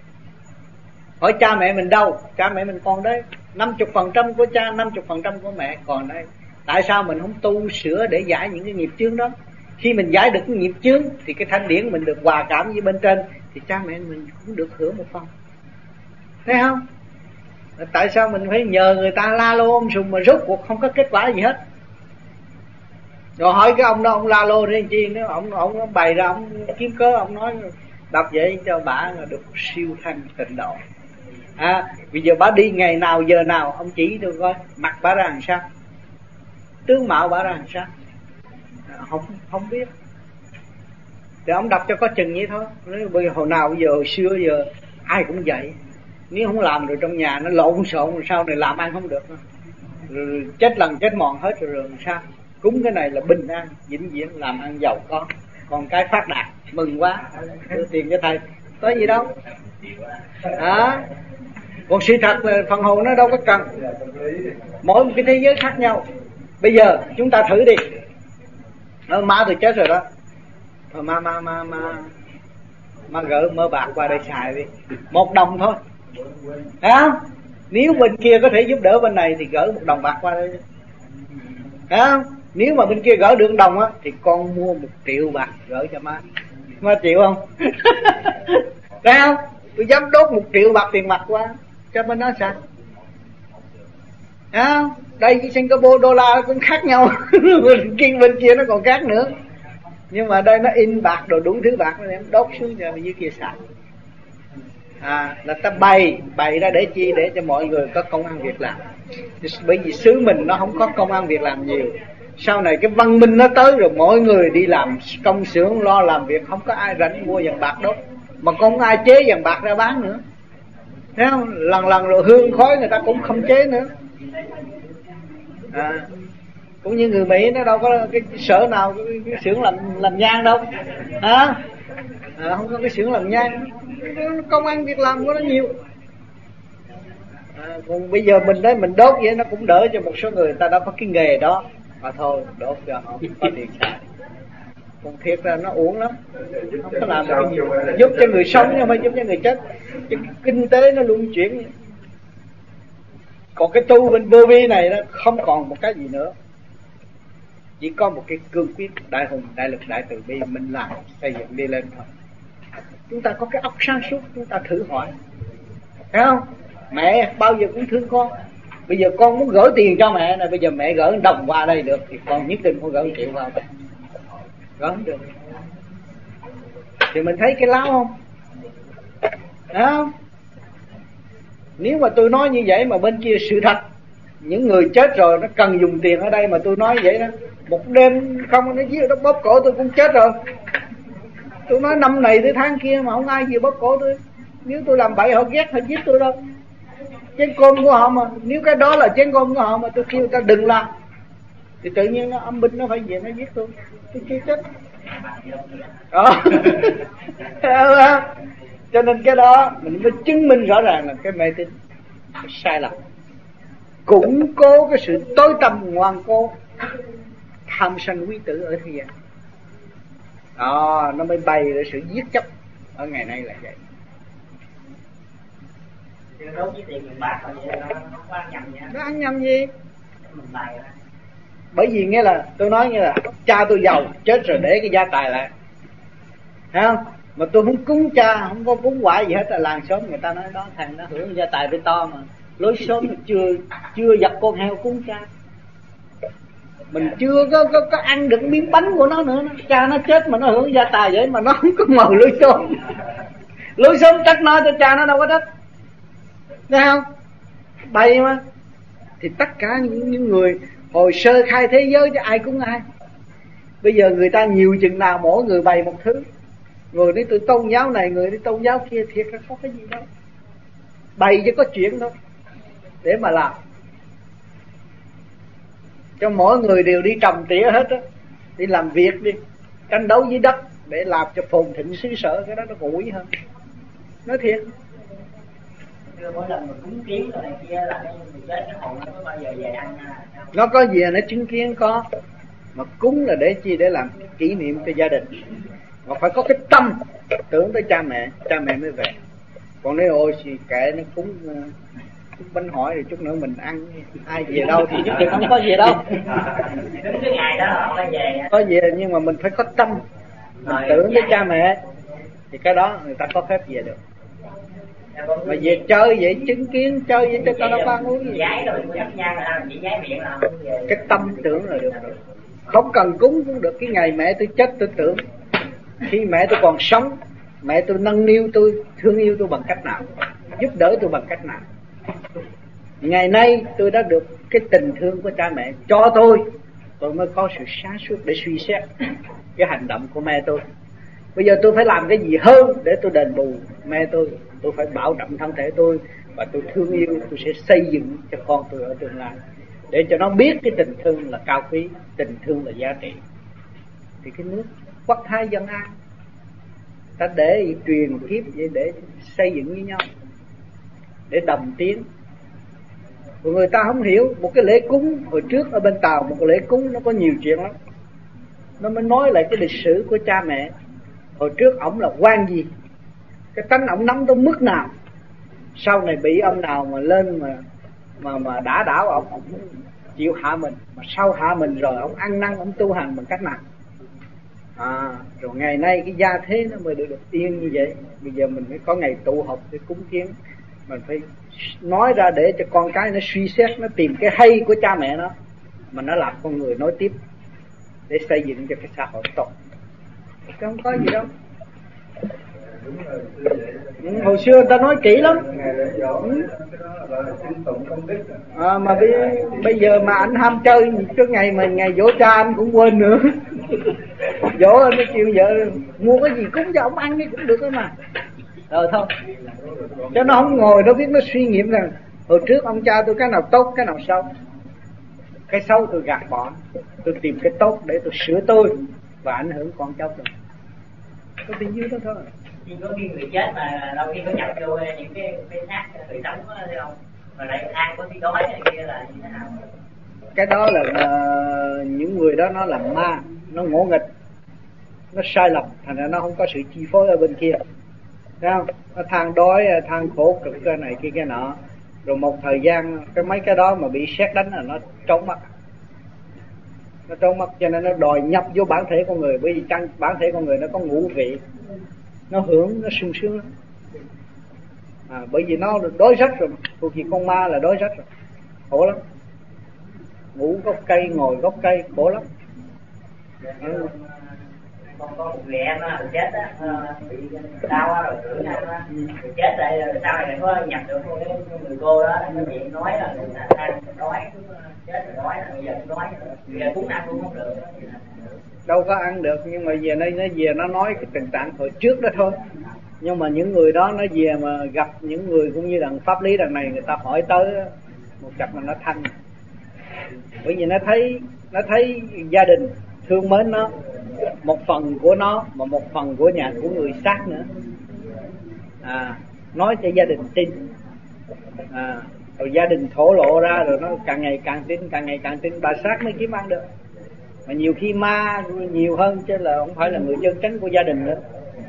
Hỏi cha mẹ mình đâu? Cha mẹ mình còn đấy, năm mươi phần trăm của cha, năm mươi phần trăm của mẹ còn đây. Tại sao mình không tu sửa để giải những cái nghiệp chướng đó? Khi mình giải được cái nghiệp chướng thì cái thanh điển mình được hòa cảm với bên trên, thì cha mẹ mình cũng được hưởng một phần. Thấy không? Tại sao mình phải nhờ người ta la lô ôm sùm mà rốt cuộc không có kết quả gì hết? Rồi hỏi cái ông đó, ông la lô riêng chi nữa, ông ông bày ra, ông kiếm cớ, ông nói đọc vậy cho bà là được siêu thanh tịnh độ. À, bây giờ bà đi ngày nào giờ nào ông chỉ tôi coi mặt bà ra làm sao, tướng mạo bà ra làm sao, không không biết. Thì ông đọc cho có chừng vậy thôi. Bây giờ hồi nào bây giờ hồi xưa giờ ai cũng vậy. Nếu không làm rồi trong nhà nó lộn xộn rồi sau này làm ăn không được nữa. Rồi chết lần chết mòn hết rồi, rồi sao? Cúng cái này là bình an vĩnh viễn, làm ăn giàu có, còn cái phát đạt mừng quá, đưa tiền cho thầy, có gì đâu. Đó. Còn sự thật là phần hồn nó đâu có cần. Mỗi một cái thế giới khác nhau. Bây giờ chúng ta thử đi. Nó má tôi chết rồi đó. Thôi ma ma ma ma ma gỡ mơ bạc qua đây xài đi. Một đồng thôi. Thấy không? Nếu bên kia có thể giúp đỡ bên này thì gỡ một đồng bạc qua đây. Thấy không? Nếu mà bên kia gỡ được đồng á thì con mua một triệu bạc gỡ cho má. Má chịu không? Thấy không? Tôi dám đốt một triệu bạc tiền mặt qua cho bên đó sao? Thấy không? Đây với Singapore đô la cũng khác nhau. Bên kia bên kia nó còn khác nữa. Nhưng mà đây nó in bạc rồi đủ thứ bạc nó đem đốt xuống cho dưới kia xài. À, là ta bày bày ra để chi? Để cho mọi người có công ăn việc làm. Bởi vì xứ mình nó không có công ăn việc làm nhiều, Sau này cái văn minh nó tới rồi, mỗi người đi làm công xưởng lo làm việc, không có ai rảnh mua vàng bạc đâu, mà không có ai chế vàng bạc ra bán nữa. Thấy không? Lần lần rồi hương khói người ta cũng không chế nữa. À, cũng như người Mỹ nó đâu có cái sở nào cái, cái xưởng làm làm nhang đâu, hả? À, không có cái xưởng làm nhang, công ăn việc làm của nó nhiều. À, còn bây giờ mình đấy mình đốt vậy nó cũng đỡ cho một số người, người ta đã có cái nghề đó mà thôi đốt cho họ có tiền xài. Còn thiệt là nó uổng lắm, không có làm được cái gì, giúp cho người sống nhưng mà giúp cho người chết. Cái kinh tế nó luân chuyển. Còn cái tu bên vô vi này nó không còn một cái gì nữa, chỉ có một cái cương quyết đại hùng đại lực đại từ bi mình làm xây dựng đi lên thôi. Chúng ta có cái óc sáng suốt, chúng ta thử hỏi, thấy không? Mẹ bao giờ cũng thương con. Bây giờ con muốn gửi tiền cho mẹ này, bây giờ mẹ gửi đồng qua đây được thì con nhất định phải gửi một triệu vào mẹ. Gửi không được thì mình thấy cái láo không? Thấy không? Nếu mà tôi nói như vậy mà bên kia sự thật, những người chết rồi nó cần dùng tiền ở đây mà tôi nói vậy đó, một đêm không nó giết nó bóp cổ tôi cũng chết rồi. Tôi nói năm này tới tháng kia mà không ai gì bóp cổ tôi. Nếu tôi làm bậy họ ghét họ giết tôi đâu. Chén cơm của họ mà, nếu cái đó là chén cơm của họ mà tôi kêu người ta đừng làm thì tự nhiên nó âm binh nó phải về nó giết tôi, tôi chưa chết. Đó. Cho nên cái đó mình mới chứng minh rõ ràng là cái mê tín sai lầm, củng cố cái sự tối tăm ngoan cố tham sân quý tử ở thế gian. Đó, nó mới bày ra sự giết chóc ở ngày nay là vậy.
Đốt với tiền miền bạc rồi vậy nó không có ăn nhầm vậy.
Nó ăn nhầm gì?
Mình bày ra.
Bởi vì nghe là tôi nói nghe là cha tôi giàu chết rồi để cái gia tài lại, thấy không? Mà tôi không cúng cha, không có cúng quả gì hết, là làng xóm người ta nói đó thằng nó hưởng gia tài với to mà lối xóm chưa chưa dập con heo cúng cha, mình chưa có có, có ăn được miếng bánh của nó nữa. Cha nó chết mà nó hưởng gia tài vậy mà nó không có mời lối xóm. Lối xóm trách nó cho cha nó đâu có trách, thấy không? Bày mà. Thì tất cả những, những người hồi sơ khai thế giới chứ ai cũng ai. Bây giờ người ta nhiều chừng nào mỗi người bày một thứ. Người đi từ tôn giáo này, người đi tôn giáo kia, thiệt ra có cái gì đâu. Bày chứ có chuyện đâu để mà làm. Cho mỗi người đều đi trồng tỉa hết á, đi làm việc đi, tranh đấu với đất để làm cho phồn thịnh xứ sở, cái đó nó còn quý hơn. Nói thiệt.
Mỗi lần mình cúng kiến rồi này kia là mình chết cái hồn nó có bao giờ về ăn à?
Nó có gì nó chứng kiến có. Mà cúng là để chi? Để làm kỷ niệm cho gia đình. Mà phải có cái tâm tưởng tới cha mẹ, cha mẹ mới về. Còn nếu ôi thì kệ nó cúng chút bánh hỏi rồi chút nữa mình ăn, ai về đâu thì nhất định không có gì đâu.
Đúng cái ngày đó họ phải về.
Có về nhưng mà mình phải có tâm, mình tưởng tới cha mẹ thì cái đó người ta có phép về được. Mà về chơi vậy chứng kiến chơi vậy cho tao đâu có ăn uống gì.
Giái rồi nhấp nhang là chỉ giái miệng là
cái tâm tưởng là được rồi. Không cần cúng cũng được. Cái ngày mẹ tôi chết tôi tưởng, khi mẹ tôi còn sống mẹ tôi nâng niu tôi, thương yêu tôi bằng cách nào, giúp đỡ tôi bằng cách nào. Ngày nay tôi đã được cái tình thương của cha mẹ cho tôi, tôi mới có sự sáng suốt để suy xét cái hành động của mẹ tôi. Bây giờ tôi phải làm cái gì hơn để tôi đền bù mẹ tôi. Tôi phải bảo trọng thân thể tôi và tôi thương yêu, tôi sẽ xây dựng cho con tôi ở tương lai để cho nó biết cái tình thương là cao quý, tình thương là giá trị. Thì cái nước quốc thái dân an ta để truyền kiếp vậy để xây dựng với nhau, để đồng tiến. Rồi người ta không hiểu một cái lễ cúng hồi trước ở bên Tàu, một cái lễ cúng nó có nhiều chuyện lắm. Nó mới nói lại cái lịch sử của cha mẹ. Hồi trước ổng là quan gì, cái tánh ổng nắm tới mức nào, sau này bị ông nào mà lên mà mà mà đả đảo ổng, ổng chịu hạ mình, mà sau hạ mình rồi ổng ăn năn, ổng tu hành bằng cách nào. À, rồi ngày nay cái gia thế nó mới được, được yên như vậy. Bây giờ mình phải có ngày tụ họp để cúng kiến, mình phải nói ra để cho con cái nó suy xét, nó tìm cái hay của cha mẹ nó, mà nó làm con người nói tiếp để xây dựng cho cái xã hội tốt. Không có gì đâu. Ừ, hồi xưa người ta nói kỹ lắm. Ừ. À, mà bây, bây giờ mà anh ham chơi cái ngày mà ngày dỗ cha anh cũng quên nữa. Dỗ anh nó kêu vợ mua cái gì cúng cho ông ăn đi cũng được đó mà. Rồi thôi. Cho nó không ngồi nó biết nó suy nghiệm rằng hồi trước ông cha tôi cái nào tốt cái nào xấu. Cái xấu tôi gạt bỏ, tôi tìm cái tốt để tôi sửa tôi và ảnh hưởng con cháu tôi. Có bao nhiêu đó thôi.
Nhưng có khi người chết mà đôi khi có nhập vô những cái cái xác người sống đó, thấy không? Mà lại than có tiếng đói này kia là như thế nào?
Cái đó là uh, những người đó nó là ma, nó ngỗ nghịch, nó sai lầm, thành ra nó không có sự chi phối ở bên kia, thấy không? Nó than đói, than khổ cực cái này kia cái nọ, rồi một thời gian cái mấy cái đó mà bị sét đánh là nó trốn mất, nó trốn mất, cho nên nó đòi nhập vô bản thể con người, bởi vì trong bản thể con người nó có ngũ vị, nó hưởng nó sung sướng lắm. À, bởi vì nó đói rách rồi, thuộc vì con ma là đói rách rồi, khổ lắm, ngủ gốc cây ngồi gốc cây khổ lắm. Ừ.
Con có một người em á chết á, bị đau á rồi tưởng anh á, rồi chết đây rồi sau này có nhập được con người cô đó, nó chị nói là người ta ăn đói, chết rồi đói, bây giờ cũng đói, bây giờ cũng ăn cũng không được.
Đâu có ăn được, nhưng mà về nó nó về nó nói cái tình trạng hồi trước đó thôi. Nhưng mà những người đó nó về mà gặp những người cũng như đằng pháp lý đằng này, người ta hỏi tới một chập mà nó thanh, bởi vì nó thấy nó thấy gia đình thương mến nó, một phần của nó mà một phần của nhà của người xác nữa. À, nói cho gia đình tin, à, rồi gia đình thổ lộ ra rồi nó càng ngày càng tin, càng ngày càng tin, bà xác mới kiếm ăn được. Mà nhiều khi ma nhiều hơn chứ là không phải là người chân chánh của gia đình nữa.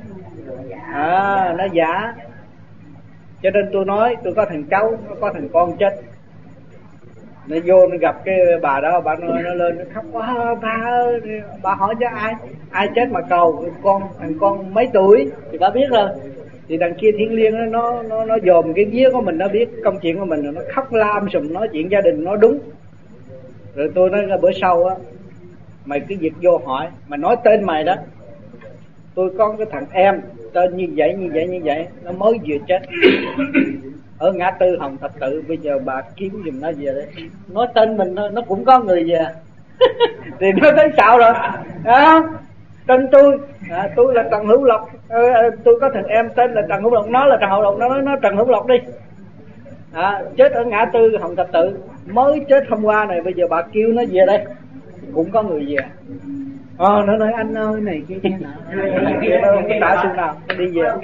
À, nó giả. Cho nên tôi nói tôi có thằng cháu, nó có thằng con chết, nó vô nó gặp cái bà đó, bà nói nó lên nó khóc quá, bà ơi, bà hỏi cho ai ai chết mà cầu con, thằng con mấy tuổi thì bà biết rồi. Thì đằng kia thiên liêng nó nó nó dòm cái vía của mình, nó biết công chuyện của mình rồi, nó khóc lam sùm nói chuyện gia đình nó đúng. Rồi tôi nói là bữa sau á, mày cứ việc vô hỏi, mày nói tên mày đó, tôi có cái thằng em tên như vậy như vậy như vậy, nó mới vừa chết ở ngã tư Hồng Thập Tự, bây giờ bà kiếm giùm nó về đấy. Nói tên mình nó cũng có người về thì nó thấy sao rồi à, tên tôi à, tôi là Trần Hữu Lộc, à, tôi có thằng em tên là Trần Hữu Lộc, nó là Trần Hữu Lộc, nó nói nó Trần Hữu Lộc đi à, chết ở ngã tư Hồng Thập Tự, mới chết hôm qua này, bây giờ bà kêu nó về đây cũng có người về. Ờ, nó nói anh ơi này kia kia nọ, cái tạ xương nào nó đi về.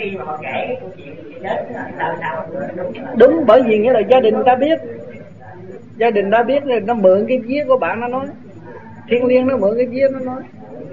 Đúng, bởi vì nghĩa là gia đình ta biết, gia đình ta biết rồi nó mượn cái vía của bạn nó nói, thiên liêng nó mượn cái vía nó nói.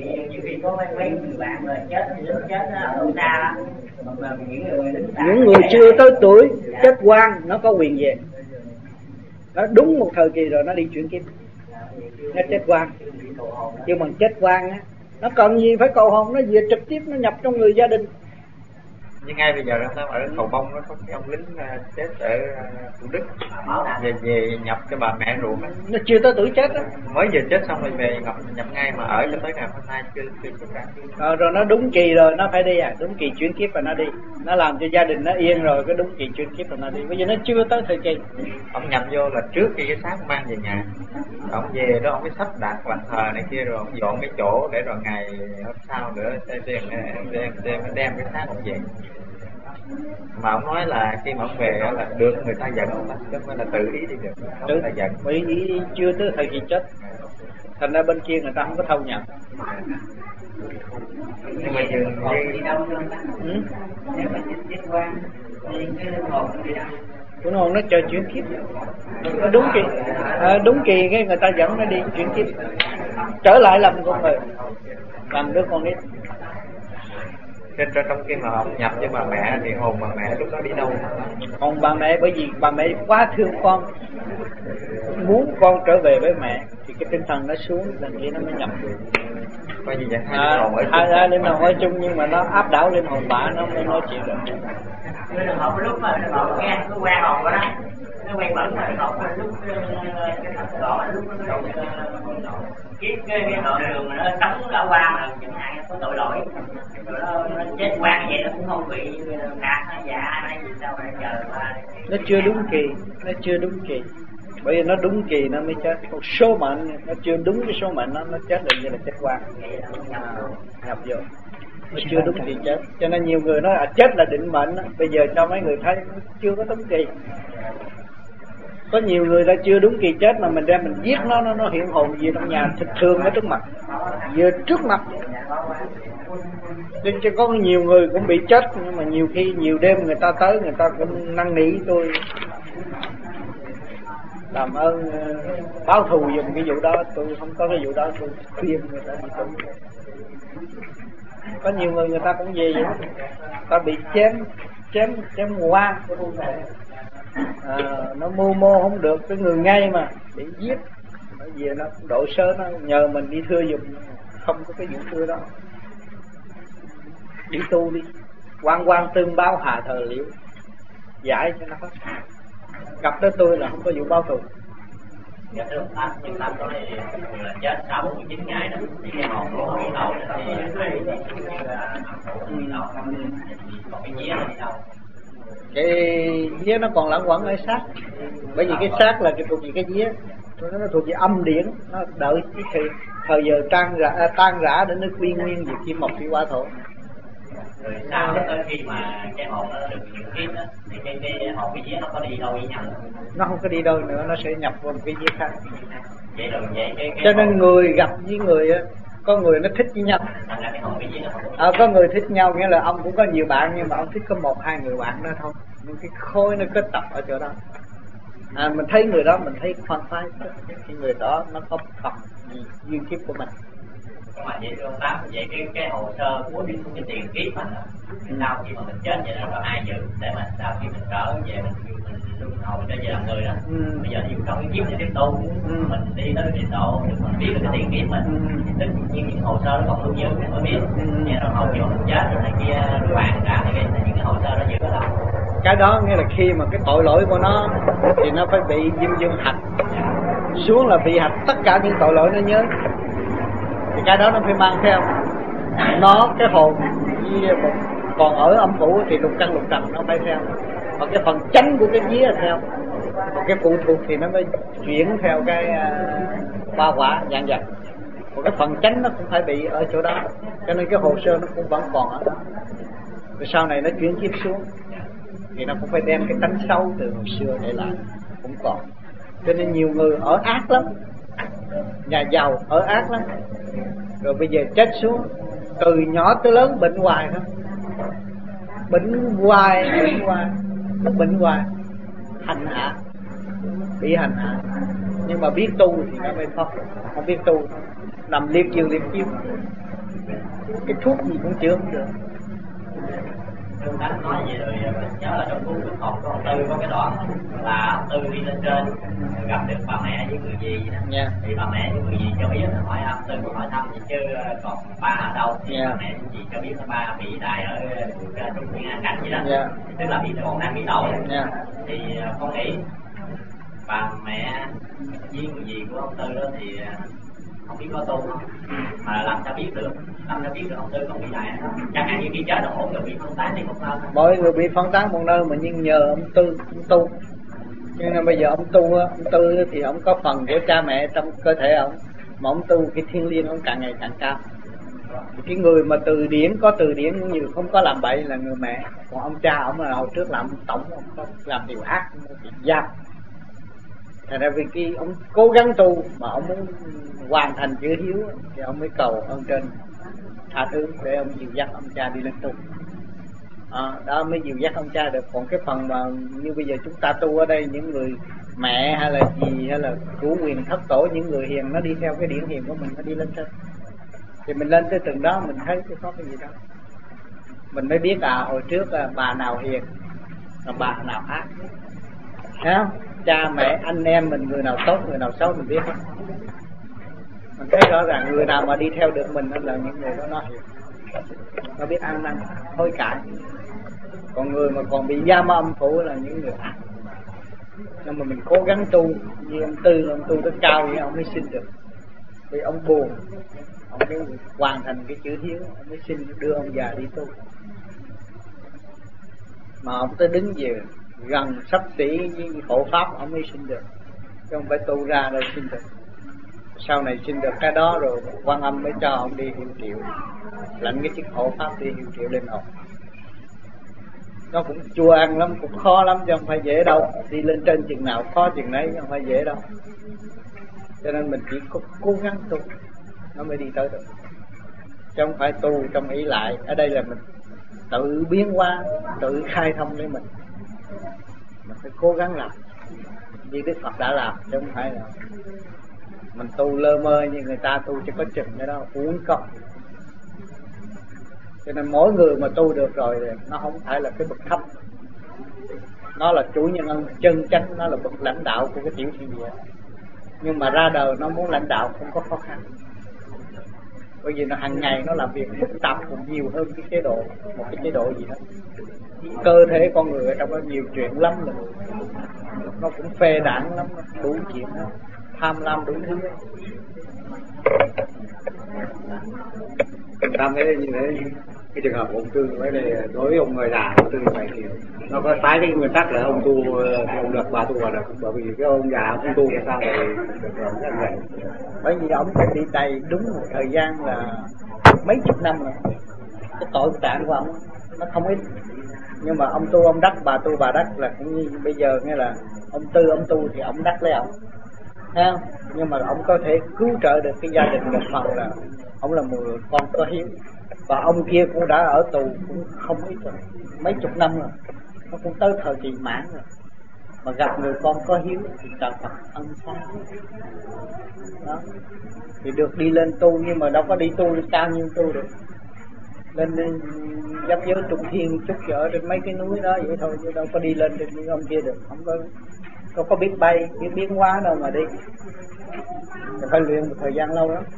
Những người chưa tới tuổi chết quan nó có quyền về. Nó đúng một thời kỳ rồi nó đi chuyển kiếp, nó chết quan. Nhưng mà chết quan á, nó cần gì phải cầu hồn, nó về trực tiếp nó nhập trong người gia đình.
Nhưng ngay bây giờ nó ở Cầu Bông nó có cái ông lính chết ở Thủ Đức, về về nhập cho bà mẹ ruột á,
nó chưa tới tuổi chết á,
mới vừa chết xong rồi về nhập nhập ngay mà ở cho tới ngày hôm nay chưa chưa xuất ra.
Rồi, rồi nó đúng kỳ rồi nó phải đi à, đúng kỳ chuyển kiếp rồi nó đi, nó làm cho gia đình nó yên rồi, cái đúng kỳ chuyển kiếp rồi nó đi. Bây giờ nó chưa tới thời kỳ.
Ông nhập vô là trước khi cái xác mang về nhà, ông về đó ông mới sắp đặt bàn thờ này kia, rồi ông dọn cái chỗ để rồi ngày hôm sau nữa đem đem đem đem, đem cái xác ông về. Mà ông nói là khi mà ông về là được người ta giận ông, chứ không phải là tự ý đi được, không người ta giận.
Bởi vì chưa tới thời kỳ chết, thành ra bên kia người ta không có thâu nhận.
Nhưng mà dường như
ừ? Của nó nó chờ chuyển kiếp, đúng kỳ à, đúng kỳ cái người ta dẫn nó đi chuyển kiếp, trở lại làm con người, làm đứa con nít.
Trên trong khi mà ông nhập với bà mẹ thì hồn bà mẹ lúc đó đi đâu?
Hồn bà mẹ, bởi vì bà mẹ quá thương con, muốn con trở về với mẹ thì cái tinh thần nó xuống, lần kia nó mới nhập được.
Bởi vì vậy hai
à,
linh hồn ở chung,
hai, hai linh hồn ở chung, nhưng mà nó áp đảo linh hồn bà, nó mới nói chuyện được.
Linh hồn lúc mà nó nghe nó qua hồn rồi đó, nó quen bẩn rồi nó lúc cái thằng đỏ lúc nó cái cái cái đoạn đường mà nó sống đã qua mà chẳng hạn có tội lỗi rồi nó, nó chết quan vậy nó cũng không bị phạt hay dạ hay gì sao mà chờ qua
nó chưa đúng kỳ, nó chưa đúng kỳ. Bởi vì nó đúng kỳ nó mới chết. Còn số mệnh nó chưa đúng cái số mệnh nó nó chết là như là chết quang, à, nhập vô. Nó chưa đúng kỳ chết. Cho nên nhiều người nói à, chết là định mệnh đó. Bây giờ cho mấy người thấy chưa có đúng kỳ. Có nhiều người đã chưa đúng kỳ chết mà mình đem mình giết nó, nó nó hiện hồn gì trong nhà thực thương ở trước mặt, vừa trước mặt. Nên chứ có nhiều người cũng bị chết, nhưng mà nhiều khi nhiều đêm người ta tới người ta cũng năn nỉ tôi làm ơn uh, báo thù giùm cái vụ đó. Tôi không có cái vụ đó, tôi khuyên người ta đi tu. Có nhiều người người ta cũng về vậy, ta bị chém chém chém qua, à, nó mưu mô không được, cái người ngay mà bị giết, nó về nó độ sơ nó nhờ mình đi thưa giùm, không có cái vụ thưa đó. Đi tu đi, quan quan tương báo hà thờ liễu, giải cho nó hết. Gặp tới tôi là không có vụ báo thù.
Dạ thưa ông Tám, nhưng Tám nói là chết sau bốn mươi chín ngày đó, thì cái hồn của bị đâu thì ai bị đâu, còn cái vía là đi đâu?
Cái vía nó còn lẫn quẩn ở xác, bởi vì cái xác là cái thuộc về cái vía, nó thuộc về âm điển, nó đợi cái thời, thời giờ tan rã tan rã để nó quy nguyên về kim mộc thủy hỏa thổ.
Rồi sau tới khi mà cái hồn nó được chuyển kiếp đó, thì cái cái hồn cái vía nó có đi đâu với nhau?
Nó không có đi đâu nữa, nó sẽ nhập vào một cái vía khác.
Vậy rồi vậy cái, cái
cho nên hồn... người gặp với người á, có người nó thích với nhau.
Cái hồn cái vía nó không có...
À, có người thích nhau, nghĩa là ông cũng có nhiều bạn nhưng mà ông thích có một hai người bạn đó thôi. Nhưng cái khối nó kết tập ở chỗ đó. À, mình thấy người đó mình thấy khoan khoái, cái người đó nó có phần duyên kiếp của mình.
Mà vậy thưa ông Tám, vậy cái cái hồ sơ của cái, cái tiền kiếp mình đó, sau khi mà mình chết vậy là ai giữ để mà sau khi mình trở về mình mình luân hồi trở về làm người đó. Ừ. Bây giờ ví dụ trong cái kiếp này tiếp tu, ừ. mình đi tới địa độ được mình biết được cái tiền kiếp mình, ừ. tất nhiên những hồ sơ nó còn lưu giữ mình mới biết. Ừ. Vậy rồi hồi chỗ mình chết rồi này kia bàn cả thì những cái hồ sơ nó giữ ở đâu?
Cái đó nghĩa là khi mà cái tội lỗi của nó thì nó phải bị diêm dương hạch xuống, là bị hạch tất cả những tội lỗi nó nhớ, thì cái đó nó phải mang theo nó, cái hồn còn ở âm phủ thì lục căn lục trần nó phải theo, còn cái phần chánh của cái vía là theo, còn cái phụ thuộc thì nó mới chuyển theo cái uh, ba quả dạng vật, còn cái phần chánh nó cũng phải bị ở chỗ đó, cho nên cái hồ sơ nó cũng vẫn còn ở đó. Rồi sau này nó chuyển kiếp xuống thì nó cũng phải đem cái tánh xấu từ hồi xưa để lại cũng còn. Cho nên nhiều người ở ác lắm, nhà giàu ở ác lắm, rồi bây giờ chết xuống từ nhỏ tới lớn bệnh hoài thôi, bệnh hoài bệnh hoài nó bệnh hoài, hành hạ, bị hành hạ. Nhưng mà biết tu thì nó mới thoát, không biết tu nằm liệt giường liệt chiếu, cái thuốc gì cũng chữa không được.
Ông Tám nói vậy rồi mình nhớ là trong cuốn Cực Hồn của ông Tư có cái đoạn là ông Tư đi lên trên gặp được bà mẹ với người gì đó. Yeah. Thì bà mẹ với người gì cho biết là hỏi ông Tư có hỏi thăm gì chứ còn ba ở đâu, thì yeah. Bà mẹ với gì cho biết là ba bị đại ở trong thiên an cảnh gì đó. Yeah. Tức là bị còn đang bị tội. Yeah. Thì con nghĩ bà mẹ với người gì của ông Tư đó thì không biết có tu không, mà làm sao biết được, làm sao biết được ông Tư không bị đại đó. Chẳng hạn như khi chết là mỗi người bị phân tán đi một nơi,
mỗi người bị phân tán một nơi mà nhưng nhờ ông Tư ông tu. Nhưng mà bây giờ ông tu ông Tư thì ông có phần của cha mẹ trong cơ thể ông, mà ông tu cái thiên liêng ông càng ngày càng cao. Cái người mà từ điển có từ điển cũng như không có làm bậy là người mẹ, còn ông cha ông là hồi trước làm tổng, ông có làm điều ác, bị giam. Thành ra vì khi ông cố gắng tu mà ông muốn hoàn thành chữ hiếu thì ông mới cầu ông trên tha thứ để ông dìu dắt ông cha đi lên tu. À, đó mới dìu dắt ông cha được. Còn cái phần mà như bây giờ chúng ta tu ở đây, những người mẹ hay là gì hay là chủ quyền thất tổ, những người hiền nó đi theo cái điển hiền của mình, nó đi lên trên thì mình lên tới từng đó mình thấy cái có cái gì đó mình mới biết à hồi trước là bà nào hiền, là bà nào ác, thấy không? Cha mẹ anh em mình người nào tốt người nào xấu mình biết hết. Mình thấy rõ ràng người nào mà đi theo được mình là những người đó nó hiền, nó biết ăn năn hối cải. Còn người mà còn bị giam âm phủ là những người ác. Nhưng mà mình cố gắng tu như ông Tư, ông tu tới cao thì ông mới xin được. Vì ông buồn, ông mới hoàn thành cái chữ hiếu, ông mới xin đưa ông già đi tu. Mà ông tới đứng về gần sắp xỉ với hộ pháp ông mới xin được, chứ không phải tu ra rồi xin được. Sau này xin được cái đó rồi Quan Âm mới cho ông đi hiệu triệu, lãnh cái chức hộ pháp đi hiệu triệu lên hồn. Nó cũng chua ăn lắm, cũng khó lắm chứ không phải dễ đâu. Đi lên trên chừng nào khó chừng đấy chứ không phải dễ đâu. Cho nên mình chỉ có cố gắng tu nó mới đi tới được, chứ không phải tu trong ý lại. Ở đây là mình tự biến hóa, tự khai thông để mình mình phải cố gắng làm như Đức Phật đã làm, chứ không phải là mình tu lơ mơ như người ta tu cho có chừng cái đó, uống công. Cho nên mỗi người mà tu được rồi nó không phải là cái bậc thấp, nó là chủ nhân ân chân chánh, nó là bậc lãnh đạo của cái tiểu thiên địa. Nhưng mà ra đời nó muốn lãnh đạo không có khó khăn, bởi vì nó hàng ngày nó làm việc phức tạp còn nhiều hơn cái chế độ, một cái chế độ gì đó. Cơ thể con người ở trong đó nhiều chuyện lắm rồi, nó cũng phê đảng lắm, đủ chuyện đó, tham lam đủ thứ đấy.
Tam thế như thế, cái trường hợp ông Tư với đây đối với ông người già ông Tư như vậy thì nó có trái cái nguyên tắc là ông tu thì ông được, bà tu vào được, bởi vì cái ông già ông không tu thì sao lại được làm như vậy?
Bởi vì ông phải đi đầy đúng một thời gian là mấy chục năm rồi, cái tội trạng của ông nó không ít. Nhưng mà ông tu ông đắc, bà tu bà đắc là cũng như bây giờ nghe là ông Tư ông tu thì ông đắc lấy ông, thấy không? Nhưng mà ông có thể cứu trợ được cái gia đình một phần là ông là một người con có hiếu. Và ông kia cũng đã ở tù cũng không ít rồi, mấy chục năm rồi, nó cũng tới thời kỳ mãn rồi, mà gặp người con có hiếu thì trời Phật ân xá đó, thì được đi lên tu. Nhưng mà đâu có đi tu cao như tu được, lên giáp giới trung thiên chút ở trên mấy cái núi đó vậy thôi, chứ đâu có đi lên trên những ông kia được. Không có đâu có biết bay biết biến hóa đâu mà đi, phải luyện một thời gian lâu lắm.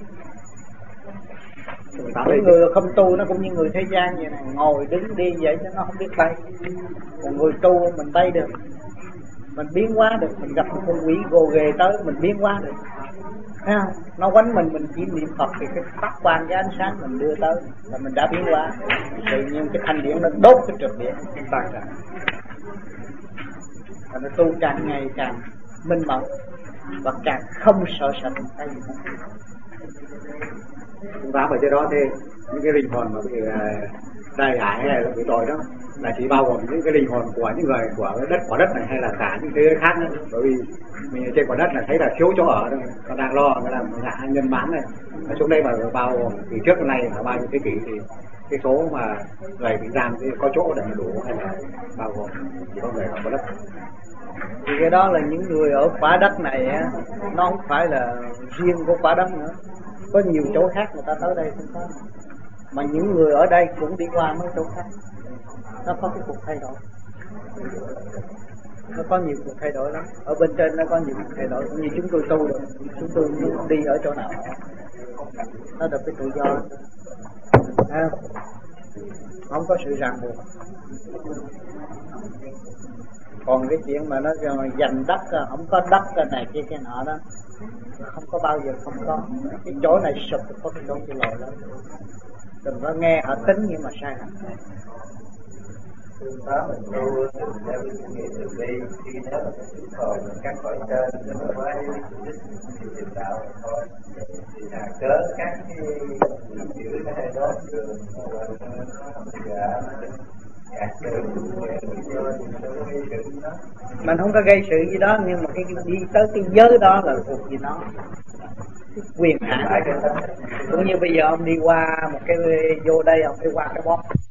Những người không tu nó cũng như người thế gian vậy này, ngồi đứng đi vậy chứ nó không biết bay. Còn người tu mình bay được, mình biến hóa được, mình gặp một con quỷ gồ ghề tới mình biến hóa được, thấy không? Nó quánh mình, mình chỉ niệm Phật thì cái phát quang cái ánh sáng mình đưa tới là mình đã biến hóa. Tự nhiên cái thanh điển nó đốt cái trực điện tan ra, và nó tu càng ngày càng minh mẫn và càng không sợ sệt cái gì hết.
Chúng ta bởi cho đó thì những cái linh hồn mà bị đại hại hay là bị tội đó là chỉ bao gồm những cái linh hồn của những người của đất quả đất này, hay là cả những thế giới khác nữa. Bởi vì mình ở trên quả đất là thấy là thiếu chỗ ở rồi, nó đang lo cái làm ngã nhân mãn này. Ở xuống đây mà bao gồm từ trước đến nay là bao nhiêu thế kỷ thì cái số mà người bị giam thì có chỗ để đủ, hay là bao gồm chỉ có người ở quả đất.
Thì cái đó là những người ở quả đất này á, nó không phải là riêng của quả đất nữa, có nhiều chỗ khác người ta tới đây không có, mà những người ở đây cũng đi qua mấy chỗ khác. Nó có cái cuộc thay đổi, nó có nhiều cuộc thay đổi lắm. Ở bên trên nó có nhiều cuộc thay đổi, như chúng tôi tu được, chúng tôi muốn đi ở chỗ nào nó được cái tự do, à, không có sự ràng buộc. Còn cái chuyện mà nó giành đất, không có đất cái này kia cái nọ đó, không có bao giờ không có. Cái chỗ này sụp có cái chỗ kia lồi lên, đừng có nghe họ tính nhưng mà sai hẳn.
Phương pháp mình tu từ theo cái kinh nghiệm từ bi, khi nếu mà còn các cõi trên thì nó mới đích tìm đạo thôi. Thì là cớ các cái chữ cái này đó đường rồi nó dạ gạt đường
mình không có gây sự gì đó, nhưng mà cái đi tới cái giới đó là thuộc về nó, cái quyền hạn. Cũng như bây giờ ông đi qua một cái vô đây, ông đi qua cái bóp